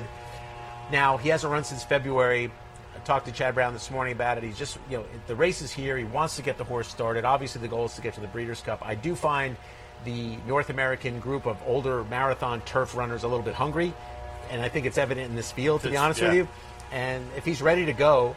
Now he hasn't run since February. I talked to Chad Brown this morning about it. He's just, you know, the race is here. He wants to get the horse started. Obviously, the goal is to get to the Breeders' Cup. I do find the North American group of older marathon turf runners a little bit hungry, and I think it's evident in this field, to be It's- honest yeah. with you. And if he's ready to go,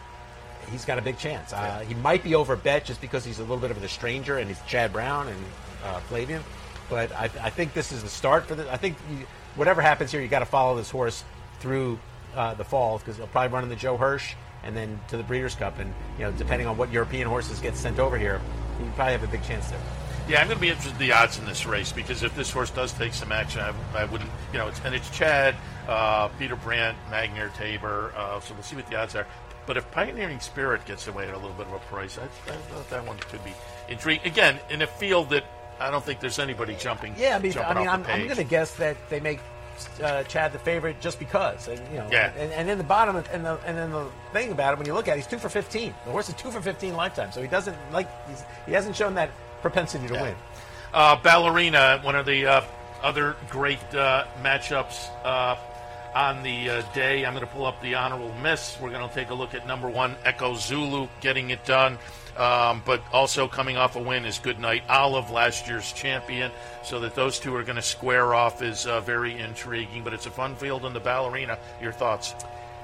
he's got a big chance. Uh, he might be overbet just because he's a little bit of a stranger, and he's Chad Brown and uh, Flavian. But I, I think this is the start for the. I think you, whatever happens here, you got to follow this horse through uh, the fall because he'll probably run in the Joe Hirsch and then to the Breeders' Cup. And you know, depending on what European horses get sent over here, you probably have a big chance there. Yeah, I'm going to be interested in the odds in this race because if this horse does take some action, I, I wouldn't, you know, it's, and it's Chad, uh, Peter Brandt, Magnier Tabor, uh, so we'll see what the odds are. But if Pioneering Spirit gets away at a little bit of a price, I, I thought that one could be intriguing. Again, in a field that I don't think there's anybody jumping. Yeah, I mean, jumping I mean, off I'm, the I'm page. going to guess that they make uh, Chad the favorite just because, and, you know. Yeah. And, and in the bottom, and the and then the thing about it, when you look at it, he's two for fifteen. The horse is two for fifteen lifetime, so he doesn't like he's, he hasn't shown that propensity to Yeah. win. Uh, Ballerina, one of the uh, other great uh, matchups uh, on the uh, day. I'm going to pull up the honorable miss. We're going to take a look at number one, Echo Zulu, getting it done. Um, but also coming off a win is Goodnight Olive, last year's champion. So that those two are going to square off is uh, very intriguing. But it's a fun field in the Ballerina. Your thoughts?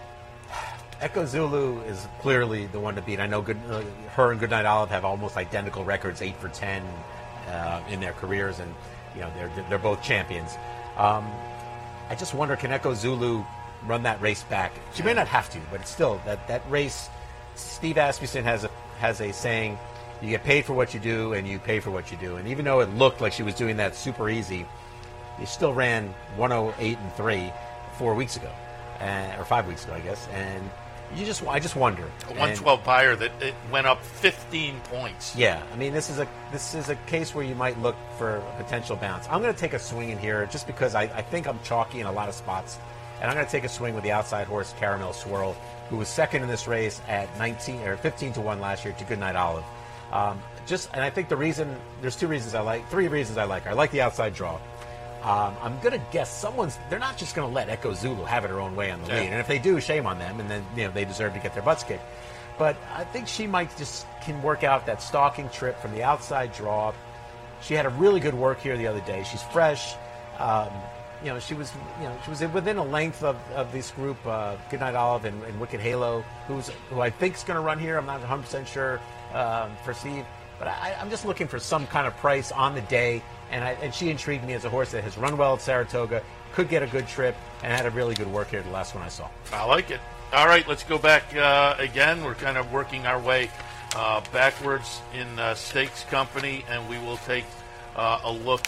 Echo Zulu is clearly the one to beat. I know good, uh, her and Goodnight Olive have almost identical records, eight for ten uh, in their careers, and you know they're they're both champions. Um, I just wonder, can Echo Zulu run that race back? She may not have to, but still, that that race. Steve Asmussen has a has a saying: you get paid for what you do, and you pay for what you do. And even though it looked like she was doing that super easy, you still ran one oh eight and three four weeks ago, uh, or five weeks ago, I guess, and. You just, I just wonder. A one twelve buyer that it went up fifteen points. Yeah, I mean, this is a this is a case where you might look for a potential bounce. I'm going to take a swing in here just because I, I think I'm chalky in a lot of spots. And I'm going to take a swing with the outside horse, Caramel Swirl, who was second in this race at nineteen or fifteen to one last year to Goodnight Olive. Um, just, and I think the reason, there's two reasons I like, three reasons I like her. I like the outside draw. Um, I'm going to guess someone's, they're not just going to let Echo Zulu have it her own way on the yeah. lead. And if they do, shame on them, and then, you know, they deserve to get their butts kicked. But I think she might just can work out that stalking trip from the outside draw. She had a really good work here the other day. She's fresh. Um, you know, she was, you know, she was within a length of, of this group, uh, Goodnight Olive and, and Wicked Halo, who's, who I think is going to run here. I'm not one hundred percent sure um, for Steve. But I, I'm just looking for some kind of price on the day. And, I, and she intrigued me as a horse that has run well at Saratoga, could get a good trip, and had a really good work here the last one I saw. I like it. All right, let's go back uh, again. We're kind of working our way uh, backwards in uh, Stakes Company, and we will take uh, a look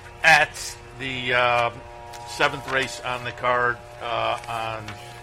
at the uh, seventh race on the card. Uh, on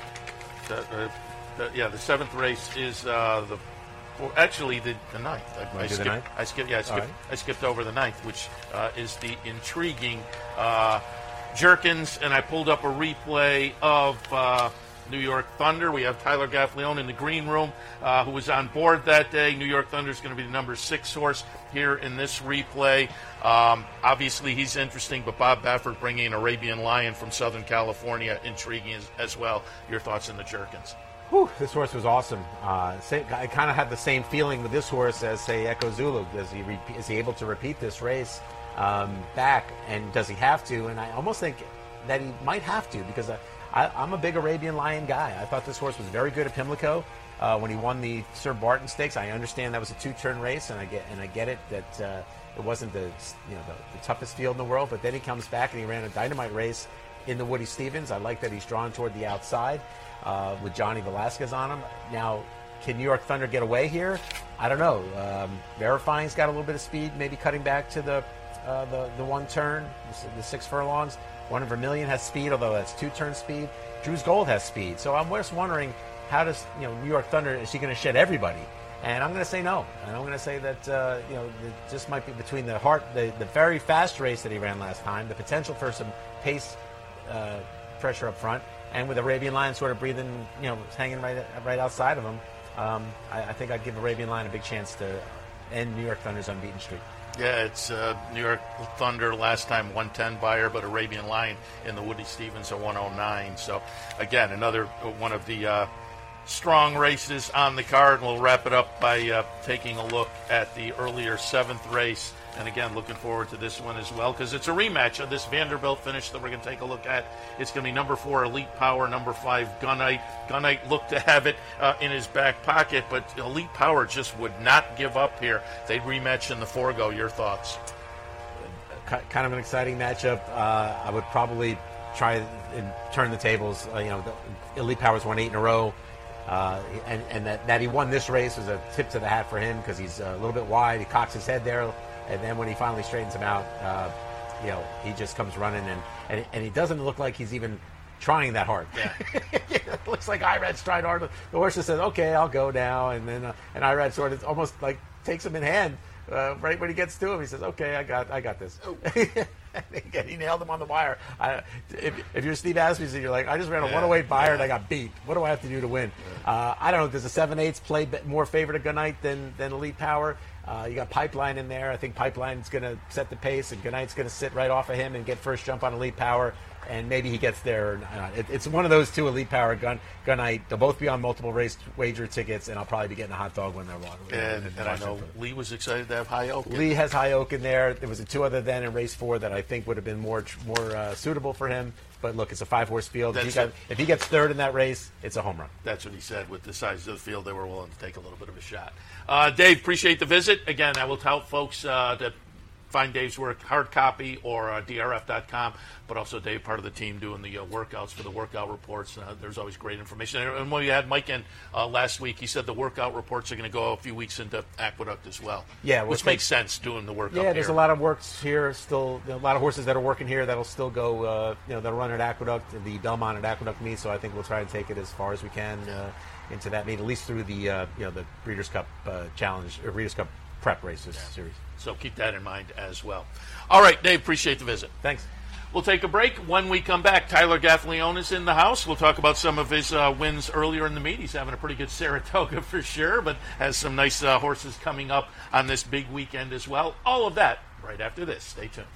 the, uh, the, yeah, the seventh race is uh, the well, actually the, the ninth. I, I, skipped, the ninth? I skipped. Yeah, I skipped. Right. I skipped over the ninth, which uh, is the intriguing uh, Jerkins, and I pulled up a replay of. Uh, New York Thunder. We have Tyler Gaffalione in the green room, uh, who was on board that day. New York Thunder is going to be the number six horse here in this replay. Um, obviously, he's interesting, but Bob Baffert bringing Arabian Lion from Southern California, intriguing as, as well. Your thoughts on the Jerkins? Whew, this horse was awesome. Uh, same, I kind of had the same feeling with this horse as, say, Echo Zulu. Is he, re- is he able to repeat this race um, back, and does he have to? And I almost think that he might have to, because I, I, I'm a big Arabian Lion guy. I thought this horse was very good at Pimlico uh, when he won the Sir Barton Stakes. I understand that was a two-turn race, and I get and I get it that uh, it wasn't the you know the, the toughest field in the world. But then he comes back and he ran a dynamite race in the Woody Stevens. I like that he's drawn toward the outside uh, with Johnny Velasquez on him. Now, can New York Thunder get away here? I don't know. Um, Verifying's got a little bit of speed, maybe cutting back to the uh, the the one turn, the six furlongs. One Vermilion has speed, although that's two-turn speed. Drew's Gold has speed. So I'm just wondering, how does you know New York Thunder, is she going to shed everybody? And I'm going to say no. And I'm going to say that uh, you know it just might be between the heart, the, the very fast race that he ran last time, the potential for some pace uh, pressure up front, and with Arabian Lion sort of breathing, you know, hanging right right outside of him. Um, I, I think I'd give Arabian Lion a big chance to end New York Thunder's unbeaten streak. Yeah, it's uh, New York Thunder last time one ten buyer, but Arabian Lion in the Woody Stevens a one oh nine. So, again, another one of the uh, strong races on the card. We'll wrap it up by uh, taking a look at the earlier seventh race. And, again, looking forward to this one as well, because it's a rematch of this Vanderbilt finish that we're going to take a look at. It's going to be number four, Elite Power, number five, Gunite. Gunite looked to have it uh, in his back pocket, but Elite Power just would not give up here. They'd rematch in the Forego. Your thoughts? Kind of an exciting matchup. Uh, I would probably try and turn the tables. Uh, you know, the Elite Power's won eight in a row. Uh, and and that, that he won this race was a tip to the hat for him, because he's a little bit wide. He cocks his head there. And then when he finally straightens him out, uh, you know, he just comes running, and, and and he doesn't look like he's even trying that hard. Yeah. It looks like Irad's trying hard. The horse just says, "Okay, I'll go now," and then uh, and Irad sort of almost like takes him in hand uh, right when he gets to him. He says, "Okay, I got I got this." Oh. Again, he nailed him on the wire. I, if, if you're Steve Asmussen, you're like, I just ran a yeah. one oh eight buyer yeah. and I got beat. What do I have to do to win? Yeah. Uh, I don't know. Does a seven eighths play more favor to Gunite than than Elite Power? Uh, you got Pipeline in there. I think Pipeline's going to set the pace, and Gunite's going to sit right off of him and get first jump on Elite Power, and maybe he gets there. Uh, it, it's one of those two, Elite Power, Gun, Gunite. They'll both be on multiple race wager tickets, and I'll probably be getting a hot dog when they're walking. And, and I know Lee was excited to have High Oak. Lee has High Oak in there. There was a two other then in race four that I think would have been more more uh, suitable for him. But look, it's a five-horse field. If he, got, if he gets third in that race, it's a home run. That's what he said. With the size of the field, they were willing to take a little bit of a shot. Uh, Dave, appreciate the visit. Again, I will tell folks uh, that find Dave's work, hard copy or uh, D R F dot com, but also Dave, part of the team doing the uh, workouts for the workout reports. Uh, there's always great information. And when we had Mike in uh, last week, he said the workout reports are going to go a few weeks into Aqueduct as well. Yeah, which makes sense doing the workout. Yeah, there's here. a lot of works here still. You know, a lot of horses that are working here that'll still go. Uh, you know, they'll run at Aqueduct, the Belmont at Aqueduct meet. So I think we'll try and take it as far as we can uh, into that meet, at least through the uh, you know the Breeders' Cup uh, Challenge or Breeders' Cup Prep races yeah. series. So keep that in mind as well. All right, Dave, appreciate the visit. Thanks. We'll take a break. When we come back, Tyler Gaffalione is in the house. We'll talk about some of his uh, wins earlier in the meet. He's having a pretty good Saratoga for sure, but has some nice uh, horses coming up on this big weekend as well. All of that right after this. Stay tuned.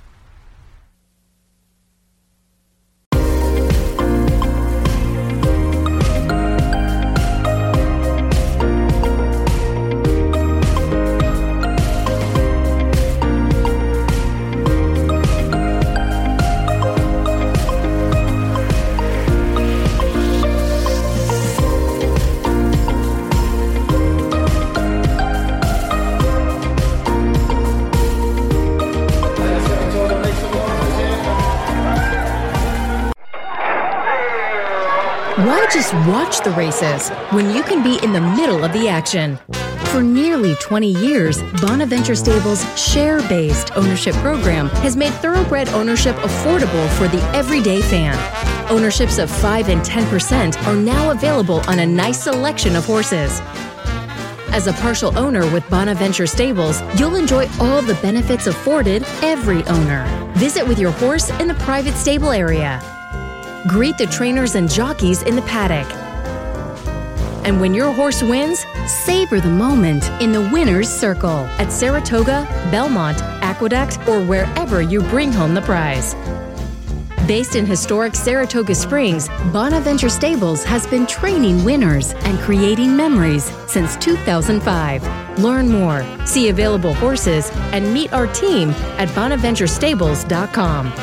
Why just watch the races when you can be in the middle of the action? For nearly twenty years, Bonaventure Stables' share-based ownership program has made thoroughbred ownership affordable for the everyday fan. Ownerships of five and ten percent are now available on a nice selection of horses. As a partial owner with Bonaventure Stables, you'll enjoy all the benefits afforded every owner. Visit with your horse in the private stable area. Greet the trainers and jockeys in the paddock. And when your horse wins, savor the moment in the winner's circle at Saratoga, Belmont, Aqueduct, or wherever you bring home the prize. Based in historic Saratoga Springs, Bonaventure Stables has been training winners and creating memories since two thousand five. Learn more, see available horses, and meet our team at bonaventure stables dot com.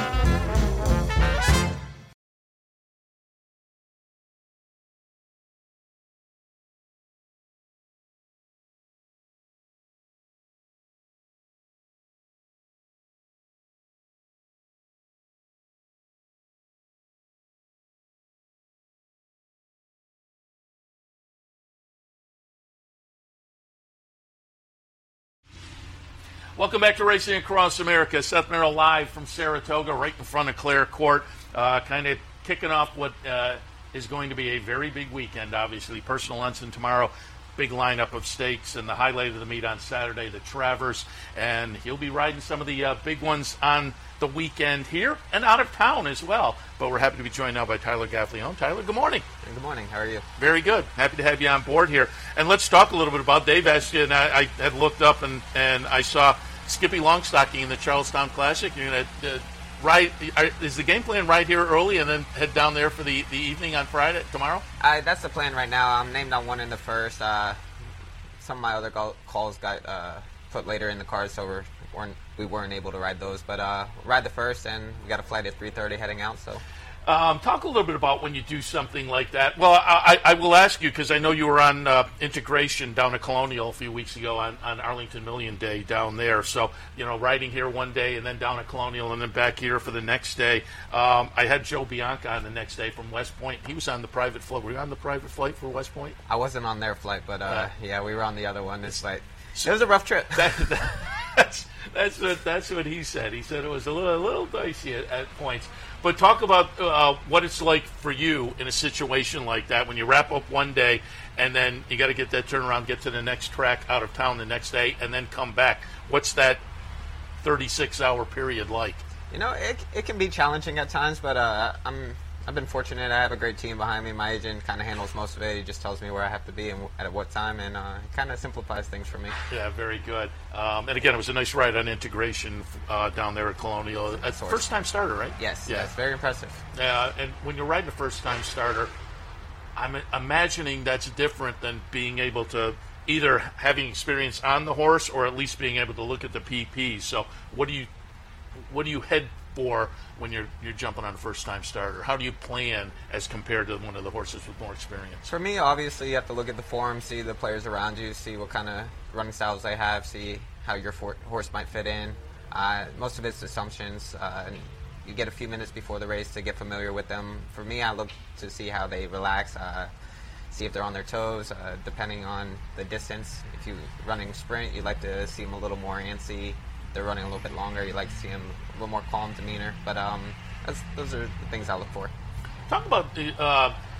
Welcome back to Racing Across America. Seth Merrill live from Saratoga, right in front of Clare Court, uh, kind of kicking off what uh, is going to be a very big weekend, obviously. Personal Ensign tomorrow, big lineup of stakes, and the highlight of the meet on Saturday, the Travers. And he'll be riding some of the uh, big ones on the weekend here and out of town as well. But we're happy to be joined now by Tyler Gaffalione. Tyler, good morning. Hey, good morning. How are you? Very good. Happy to have you on board here. And let's talk a little bit about Dave asked you, and I, I had looked up and, and I saw Skippy Longstocking in the Charlestown Classic. You're going to uh, ride. Are, is the game plan ride here early and then head down there for the, the evening on Friday, tomorrow? Uh, that's the plan right now. I'm named on one in the first. Uh, some of my other go- calls got uh, put later in the card, so we're, weren't, we weren't able to ride those. But uh, ride the first, and we got a flight at three thirty heading out, so... Um, talk a little bit about when you do something like that. Well, I, I will ask you, because I know you were on uh, Integration down at Colonial a few weeks ago on, on Arlington Million Day down there. So, you know, riding here one day and then down at Colonial and then back here for the next day. Um, I had Joe Bianca on the next day from West Point. He was on the private flight. Were you on the private flight for West Point? I wasn't on their flight, but uh, uh, yeah, we were on the other one. It's like, it was a rough trip. That, that, that's, that's, what, that's what he said. He said it was a little, a little dicey at, at points. But talk about uh, what it's like for you in a situation like that when you wrap up one day and then you got to get that turnaround, get to the next track out of town the next day, and then come back. What's that thirty-six hour period like? You know, it it can be challenging at times, but uh, I'm I've been fortunate. I have a great team behind me. My agent kind of handles most of it. He just tells me where I have to be and at what time, and uh, it kind of simplifies things for me. Yeah, very good. Um, and again, it was a nice ride on Integration uh, down there at Colonial. A first-time starter, right? Yes, yeah. Yes, very impressive. Uh, and when you're riding a first-time starter, I'm imagining that's different than being able to either having experience on the horse or at least being able to look at the P Ps. So what do you what do you head for when you're you're jumping on a first-time starter? How do you plan as compared to one of the horses with more experience? For me, obviously, you have to look at the form, see the players around you, see what kind of running styles they have, see how your for- horse might fit in. Uh, most of it's assumptions. Uh, and you get a few minutes before the race to get familiar with them. For me, I look to see how they relax, uh, see if they're on their toes, uh, depending on the distance. If you're running sprint, you'd like to see them a little more antsy. If they're running a little bit longer, you'd like to see them a little more calm demeanor. But um, that's, those are the things I look for. Talk about the... Uh,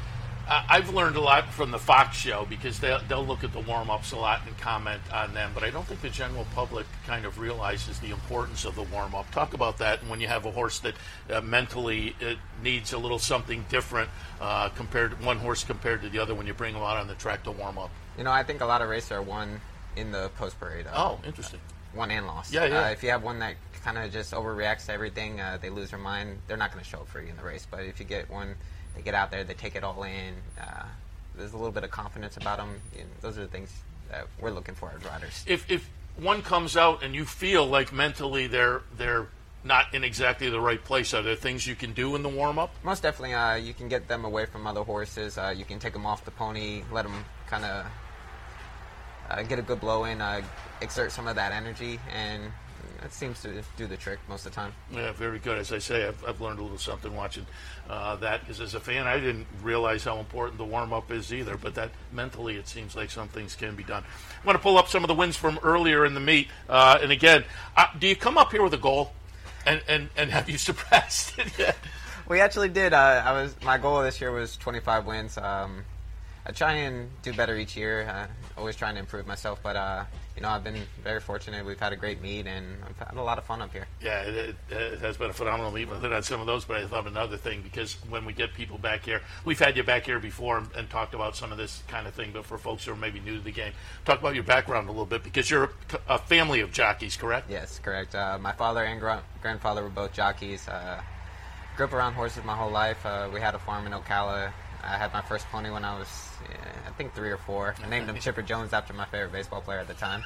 Uh, I've learned a lot from the Fox show because they'll, they'll look at the warm-ups a lot and comment on them, but I don't think the general public kind of realizes the importance of the warm-up. Talk about that, and when you have a horse that uh, mentally it needs a little something different uh, compared one horse compared to the other when you bring them out on the track to warm up. You know, I think a lot of races are won in the post-parade. Uh, oh, interesting. Won and lost. Yeah, yeah. Uh, if you have one that kind of just overreacts to everything, uh, they lose their mind, they're not going to show up for you in the race. But if you get one, they get out there, they take it all in, uh, there's a little bit of confidence about them. You know, those are the things that we're looking for as riders. If if one comes out and you feel like mentally they're they're not in exactly the right place, are there things you can do in the warm-up? Most definitely. Uh, you can get them away from other horses. Uh, you can take them off the pony, let them kind of uh, get a good blow in, uh, exert some of that energy, and it seems to do the trick most of the time. Yeah, very good. As I say, I've, I've learned a little something watching uh, that, because as a fan, I didn't realize how important the warm-up is either, but that mentally it seems like some things can be done. I want to pull up some of the wins from earlier in the meet. Uh, and again, uh, do you come up here with a goal? And, and, and have you surpassed it yet? We actually did. Uh, I was my goal this year was twenty-five wins. Um, I try and do better each year. Uh, always trying to improve myself, but uh, you know, I've been very fortunate. We've had a great meet, and I've had a lot of fun up here. Yeah, it, it has been a phenomenal meet. We'll hit on some of those, but I thought of another thing, because when we get people back here, we've had you back here before and, and talked about some of this kind of thing, but for folks who are maybe new to the game, talk about your background a little bit, because you're a, a family of jockeys, correct? Yes, correct. Uh, my father and gra- grandfather were both jockeys. Uh, grew up around horses my whole life. Uh, we had a farm in Ocala. I had my first pony when I was, yeah, I think, three or four. I named him Chipper Jones after my favorite baseball player at the time.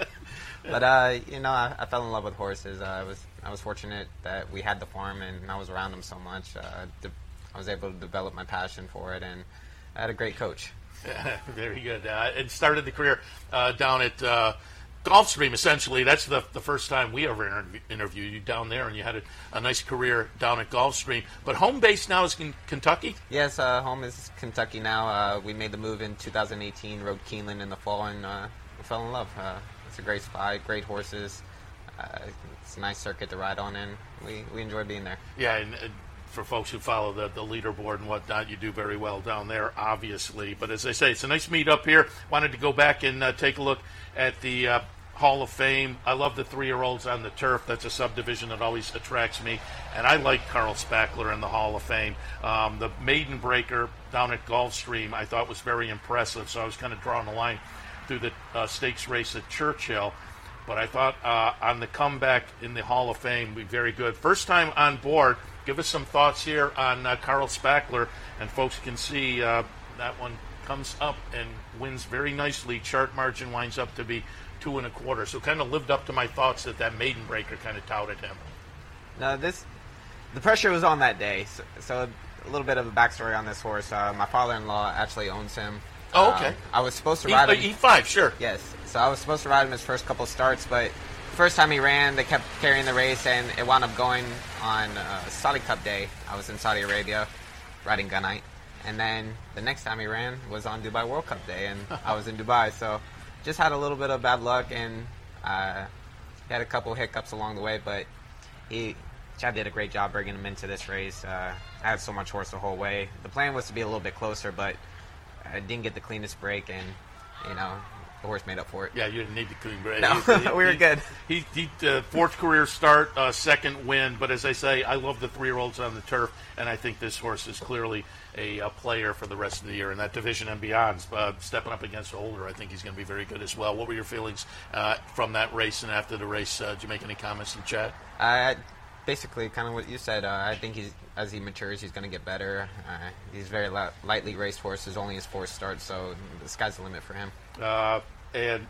But uh, you know, I, I fell in love with horses. Uh, I was I was fortunate that we had the farm and I was around them so much. Uh, de- I was able to develop my passion for it, and I had a great coach. Very good. Uh, and started the career uh, down at uh, Gulfstream, essentially. That's the the first time we ever interv- interviewed you down there, and you had a, a nice career down at Gulfstream. But home base now is in Kentucky? Yes, uh, home is Kentucky now. Uh, we made the move in two thousand eighteen, rode Keeneland in the fall, and uh, we fell in love. Uh, it's a great spot, great horses. Uh, it's a nice circuit to ride on, and we, we enjoy being there. Yeah, and, and for folks who follow the, the leaderboard and whatnot, you do very well down there, obviously. But as I say, it's a nice meet up here. Wanted to go back and uh, take a look at the uh, Hall of Fame. I love the three-year-olds on the turf. That's a subdivision that always attracts me. And I like Carl Spackler in the Hall of Fame. Um, the Maiden Breaker down at Gulfstream I thought was very impressive, so I was kind of drawing a line through the uh, stakes race at Churchill. But I thought uh, on the comeback in the Hall of Fame, be very good. First time on board. Give us some thoughts here on uh, Carl Spackler, and folks can see uh, that one comes up and wins very nicely. Chart margin winds up to be two and a quarter. So kind of lived up to my thoughts that that Maiden Breaker kind of touted him. No, this the pressure was on that day. So, so a little bit of a backstory on this horse. Uh, my father-in-law actually owns him. Oh, okay. Um, I was supposed to E- ride uh, him. E five, sure. Yes. So I was supposed to ride him his first couple starts, but first time he ran, they kept carrying the race, and it wound up going on uh, Saudi Cup day. I was in Saudi Arabia riding Gunite. And then the next time he ran was on Dubai World Cup day, and I was in Dubai. So just had a little bit of bad luck, and uh, had a couple hiccups along the way, but he, Chad did a great job bringing him into this race. Uh, I had so much horse the whole way. The plan was to be a little bit closer, but I didn't get the cleanest break, and, you know, the horse made up for it. Yeah, you didn't need the clean break. No, he, he, we were he, good. He, he uh, fourth career start, uh, second win. But as I say, I love the three-year-olds on the turf, and I think this horse is clearly a, a player for the rest of the year in that division and beyond. Uh, stepping up against Older, I think he's going to be very good as well. What were your feelings uh, from that race and after the race? Uh, did you make any comments in chat? Uh, basically, kind of what you said. Uh, I think he's as he matures, he's going to get better. Uh, he's very li- lightly raced horse. It's only his fourth start, so the sky's the limit for him. Uh, and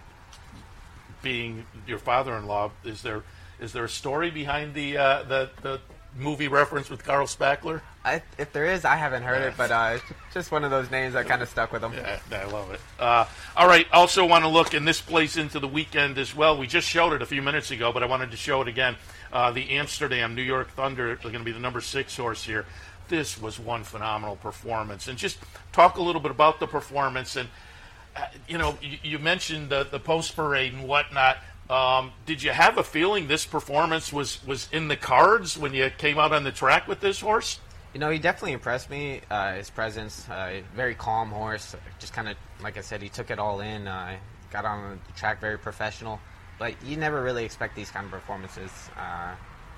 being your father-in-law, is there is there a story behind the uh, the the movie reference with Carl Spackler? I, if there is, I haven't heard it, but uh, it's just one of those names that kind of stuck with him. Yeah, I love it. Uh, all right, also want to look, and this plays into the weekend as well. We just showed it a few minutes ago, but I wanted to show it again. Uh, the Amsterdam New York Thunder are going to be the number six horse here. This was one phenomenal performance. And just talk a little bit about the performance. And, uh, you know, you, you mentioned the, the post-parade and whatnot. Um, did you have a feeling this performance was, was in the cards when you came out on the track with this horse? You know, he definitely impressed me. Uh, his presence, uh, very calm horse. Just kind of, like I said, he took it all in. Uh, got on the track very professional. But you never really expect these kind of performances. Uh,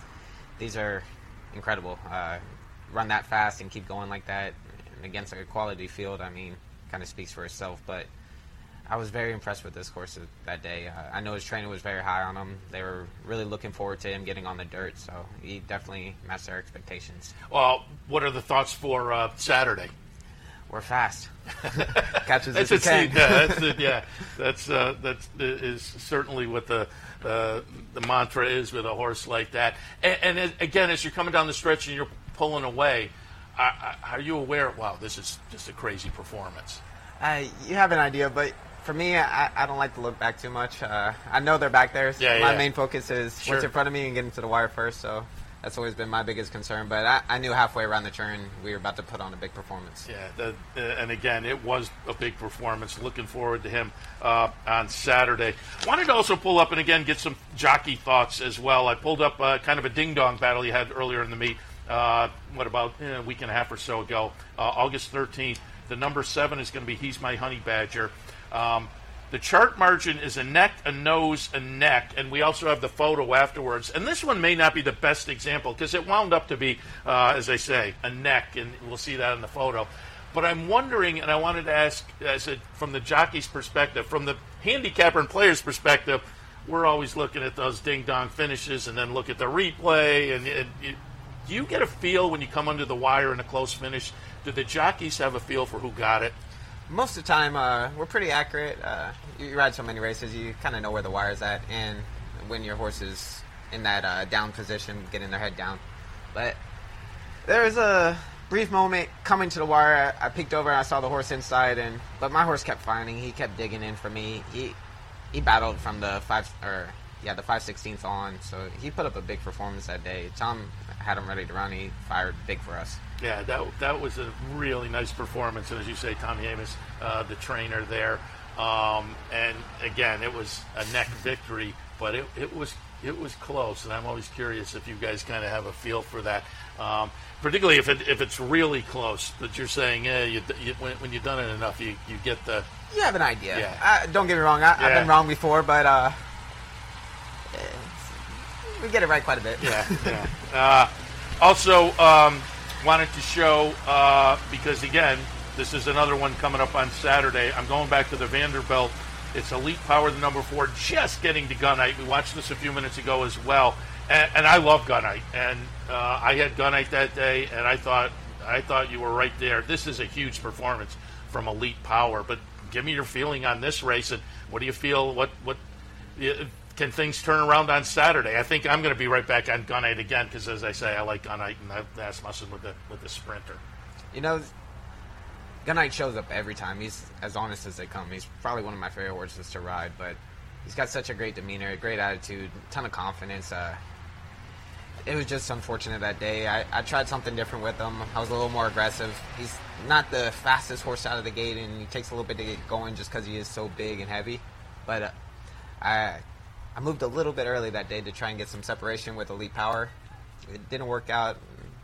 these are incredible. Uh, run that fast and keep going like that against a quality field, I mean, kind of speaks for itself. But I was very impressed with this horse that day. Uh, I know his trainer was very high on him. They were really looking forward to him getting on the dirt, so he definitely matched their expectations. Well, what are the thoughts for uh, Saturday? We're fast. Catches that's if you can. Yeah, that's it. Yeah, that's uh, that's is certainly what the uh, the mantra is with a horse like that. And, and as, again, as you're coming down the stretch and you're pulling away, are, are you aware? Wow, this is just a crazy performance. Uh, you have an idea, but for me, I, I don't like to look back too much. Uh, I know they're back there. So yeah, my yeah. main focus is Sure. what's in front of me and getting to the wire first. So that's always been my biggest concern. But I, I knew halfway around the turn we were about to put on a big performance. Yeah, the, uh, and again, it was a big performance. Looking forward to him uh, on Saturday. Wanted to also pull up and again get some jockey thoughts as well. I pulled up uh, kind of a ding-dong battle you had earlier in the meet. Uh, what about eh, a week and a half or so ago? Uh, August thirteenth. The number seven is going to be He's My Honey Badger. Um, the chart margin is a neck, a nose, a neck, and we also have the photo afterwards. And this one may not be the best example because it wound up to be, uh, as I say, a neck, and we'll see that in the photo. But I'm wondering, and I wanted to ask, as a, from the jockey's perspective, from the handicapper and player's perspective, we're always looking at those ding-dong finishes and then look at the replay. And, and it, do you get a feel when you come under the wire in a close finish? Do the jockeys have a feel for who got it? Most of the time, uh, we're pretty accurate. Uh, you ride so many races, you kind of know where the wire's at, and when your horse is in that uh, down position, getting their head down. But there was a brief moment coming to the wire. I, I peeked over and I saw the horse inside, and but my horse kept finding. He kept digging in for me. He he battled from the five or yeah the five sixteenth on, so he put up a big performance that day. Tom had him ready to run. He fired big for us. Yeah, that that was a really nice performance, and as you say, Tom Yamis, uh, the trainer there, um, and again, it was a neck victory, but it, it was it was close, and I'm always curious if you guys kind of have a feel for that, um, particularly if it if it's really close. That you're saying, yeah, you, you, when, when you've done it enough, you, you get the you have an idea. Yeah. Uh, don't get me wrong, I, yeah. I've been wrong before, but uh, we get it right quite a bit. Yeah. yeah. Uh, also. Um, Wanted to show, uh, because again, this is another one coming up on Saturday. I'm going back to the Vanderbilt. It's Elite Power, the number four, just getting to Gunite. We watched this a few minutes ago as well. And, and I love Gunite. And uh, I had Gunite that day, and I thought I thought you were right there. This is a huge performance from Elite Power. But give me your feeling on this race, and what do you feel? What what can things turn around on Saturday? I think I'm going to be right back on Gunite again because, as I say, I like Gunite, and that's messing with the with the sprinter. You know, Gunite shows up every time. He's as honest as they come. He's probably one of my favorite horses to ride, but he's got such a great demeanor, a great attitude, ton of confidence. Uh, it was just unfortunate that day. I, I tried something different with him. I was a little more aggressive. He's not the fastest horse out of the gate, and he takes a little bit to get going just because he is so big and heavy. But uh, I... I moved a little bit early that day to try and get some separation with Elite Power. It didn't work out,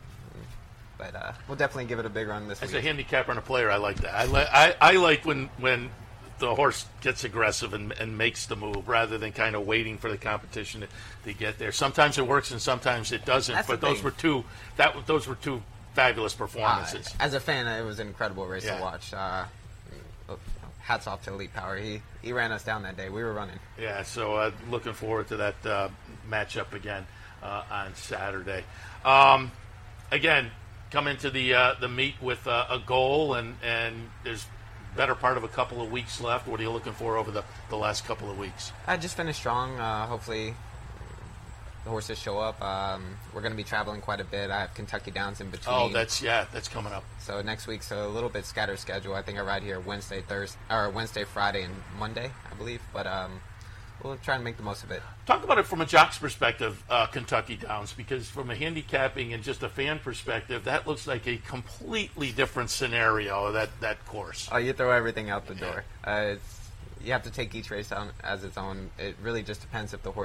but uh, we'll definitely give it a big run this week. As a handicapper and a player, I like that. I, li- I, I like when, when the horse gets aggressive and, and makes the move rather than kind of waiting for the competition to, to get there. Sometimes it works and sometimes it doesn't. That's but the those thing. were two that those were two fabulous performances. Uh, as a fan, it was an incredible race Yeah. to watch. Uh, hats off to Elite Power. He he ran us down that day. We were running. Yeah, so uh, looking forward to that uh, matchup again uh, on Saturday. Um, again, come into the uh, the meet with uh, a goal, and, and there's better part of a couple of weeks left. What are you looking for over the, the last couple of weeks? I just finished strong. Uh, hopefully the horses show up. Um, we're going to be traveling quite a bit. I have Kentucky Downs in between. Oh, that's yeah, that's coming up. So next week's a little bit scattered schedule. I think I ride here Wednesday, Thursday, or Wednesday, Friday, and Monday, I believe. But um, we'll try and make the most of it. Talk about it from a jock's perspective, uh, Kentucky Downs, because from a handicapping and just a fan perspective, that looks like a completely different scenario, that, that course. Oh, you throw everything out the door. Uh, it's, you have to take each race on as its own. It really just depends if the horse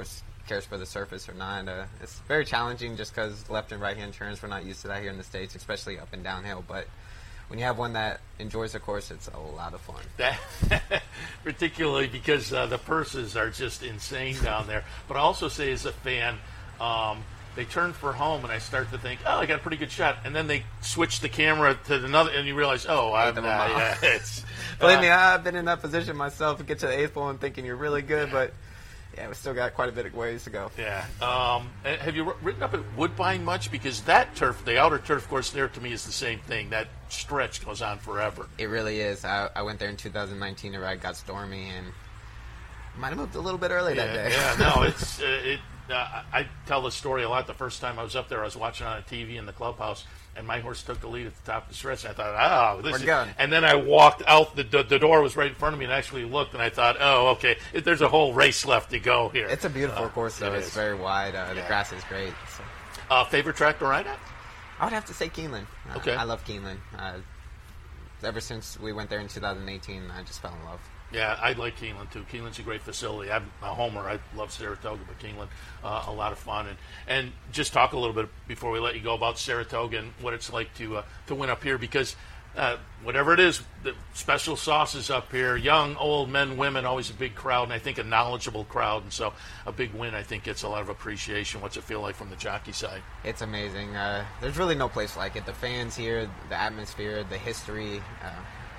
cares for the surface or not. Uh, it's very challenging just because left and right-hand turns, we're not used to that here in the States, especially up and downhill. But when you have one that enjoys the course, it's a lot of fun. That, particularly because uh, the purses are just insane down there. But I also say as a fan, um, they turn for home, and I start to think, oh, I got a pretty good shot. And then they switch the camera to another, and you realize, oh, I'm not. Yeah, it's, Believe uh, me, I've been in that position myself to get to the eighth hole and thinking you're really good, but yeah, we still got quite a bit of ways to go. Yeah. Um, have you written up at Woodbine much? Because that turf, the outer turf course there, to me is the same thing. That stretch goes on forever. It really is. I, I went there in two thousand nineteen. The ride got stormy, and might have moved a little bit early yeah, that day. Yeah, no, it's uh, it. Uh, I tell the story a lot. The first time I was up there, I was watching on a T V in the clubhouse, and my horse took the lead at the top of the stretch. And I thought, oh, this We're is... going. And then I walked out. The, the the door was right in front of me, and actually looked, and I thought, oh, okay, there's a whole race left to go here. It's a beautiful uh, course, though. it It's is. very wide. Uh, the Yeah. grass is great. So. Uh, favorite track to ride at? I would have to say Keeneland. Uh, Okay. I love Keeneland. Uh, ever since we went there in two thousand eighteen, I just fell in love. Yeah, I like Keeneland too. Keeneland's a great facility. I'm a homer. I love Saratoga, but Keeneland, uh, a lot of fun. And and just talk a little bit before we let you go about Saratoga and what it's like to uh, to win up here, because uh, whatever it is, the special sauces up here, young, old, men, women, always a big crowd, and I think a knowledgeable crowd. And so a big win, I think, gets a lot of appreciation. What's it feel like from the jockey side? It's amazing. Uh, there's really no place like it. The fans here, the atmosphere, the history. Uh,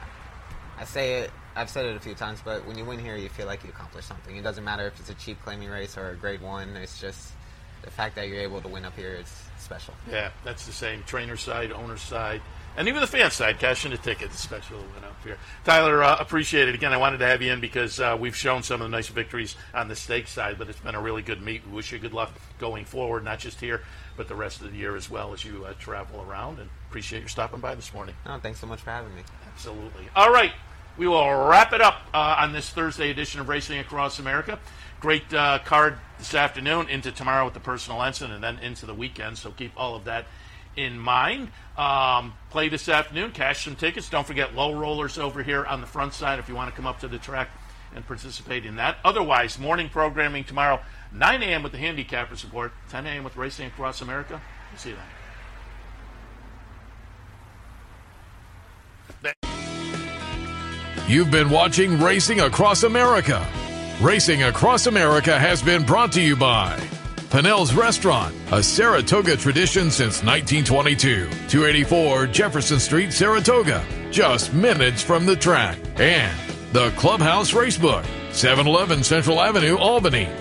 I say it. I've said it a few times, but when you win here, you feel like you accomplished something. It doesn't matter if it's a cheap claiming race or a grade one. It's just the fact that you're able to win up here. It's special. Yeah, that's the same. Trainer side, owner side, and even the fan side, cashing the ticket. It's special to win up here. Tyler, uh, appreciate it. Again, I wanted to have you in because uh, we've shown some of the nice victories on the stakes side, but it's been a really good meet. We wish you good luck going forward, not just here, but the rest of the year as well as you uh, travel around. And appreciate your stopping by this morning. Oh, thanks so much for having me. Absolutely. All right. We will wrap it up uh, on this Thursday edition of Racing Across America. Great uh, card this afternoon, into tomorrow with the personal ensign, and then into the weekend, so keep all of that in mind. Um, play this afternoon, cash some tickets. Don't forget low rollers over here on the front side if you want to come up to the track and participate in that. Otherwise, morning programming tomorrow, nine a.m. with the Handicappers Report, ten a.m. with Racing Across America. We'll see you then. You've been watching Racing Across America. Racing Across America has been brought to you by Pinnell's Restaurant, a Saratoga tradition since nineteen twenty-two. two eighty-four Jefferson Street, Saratoga, just minutes from the track. And the Clubhouse Racebook, seven eleven Central Avenue, Albany.